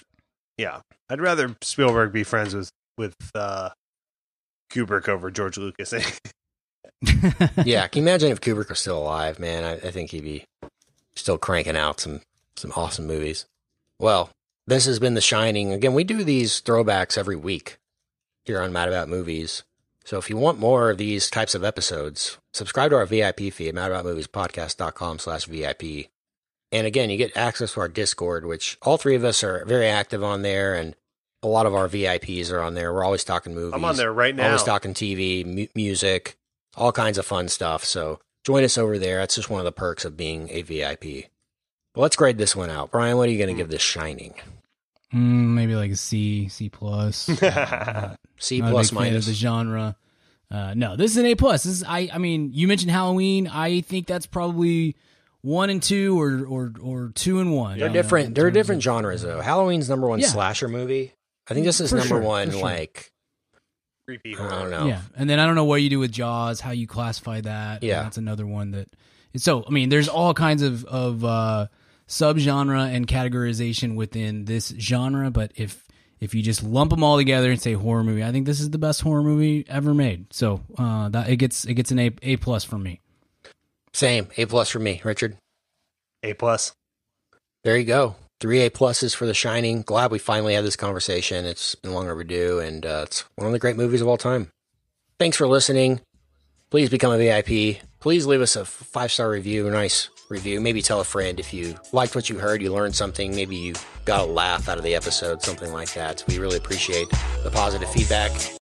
Spielberg be friends with Kubrick over George Lucas. Yeah, can you imagine if Kubrick was still alive, man? I think he'd be still cranking out some awesome movies. Well, this has been The Shining. Again, we do these throwbacks every week here on Mad About Movies. So if you want more of these types of episodes, subscribe to our VIP feed at madaboutmoviespodcast.com/VIP. And again, you get access to our Discord, which all three of us are very active on there, and a lot of our VIPs are on there. We're always talking movies. I'm on there right now. Always talking TV, music, all kinds of fun stuff. So join us over there. That's just one of the perks of being a VIP. Well, let's grade this one out. Brian, what are you going to give this Shining? Maybe like a C plus. C plus minus. The genre. No, this is an A plus. This is I mean, you mentioned Halloween. I think that's probably 1 and 2 or 2 and 1. They're different. They're different genres though. Halloween's number one slasher movie. I think this is number one creepy horror. I don't know. Yeah, and then I don't know what you do with Jaws, how you classify that. Yeah, that's another one that. So I mean, there's all kinds of subgenre and categorization within this genre, but if you just lump them all together and say horror movie, I think this is the best horror movie ever made. So that it gets an A plus from me. Same A plus for me, Richard. A plus. There you go. 3 A pluses for The Shining. Glad we finally had this conversation. It's been long overdue, and it's one of the great movies of all time. Thanks for listening. Please become a VIP. Please leave us a 5-star review, a nice review. Maybe tell a friend if you liked what you heard, you learned something, maybe you got a laugh out of the episode, something like that. We really appreciate the positive feedback.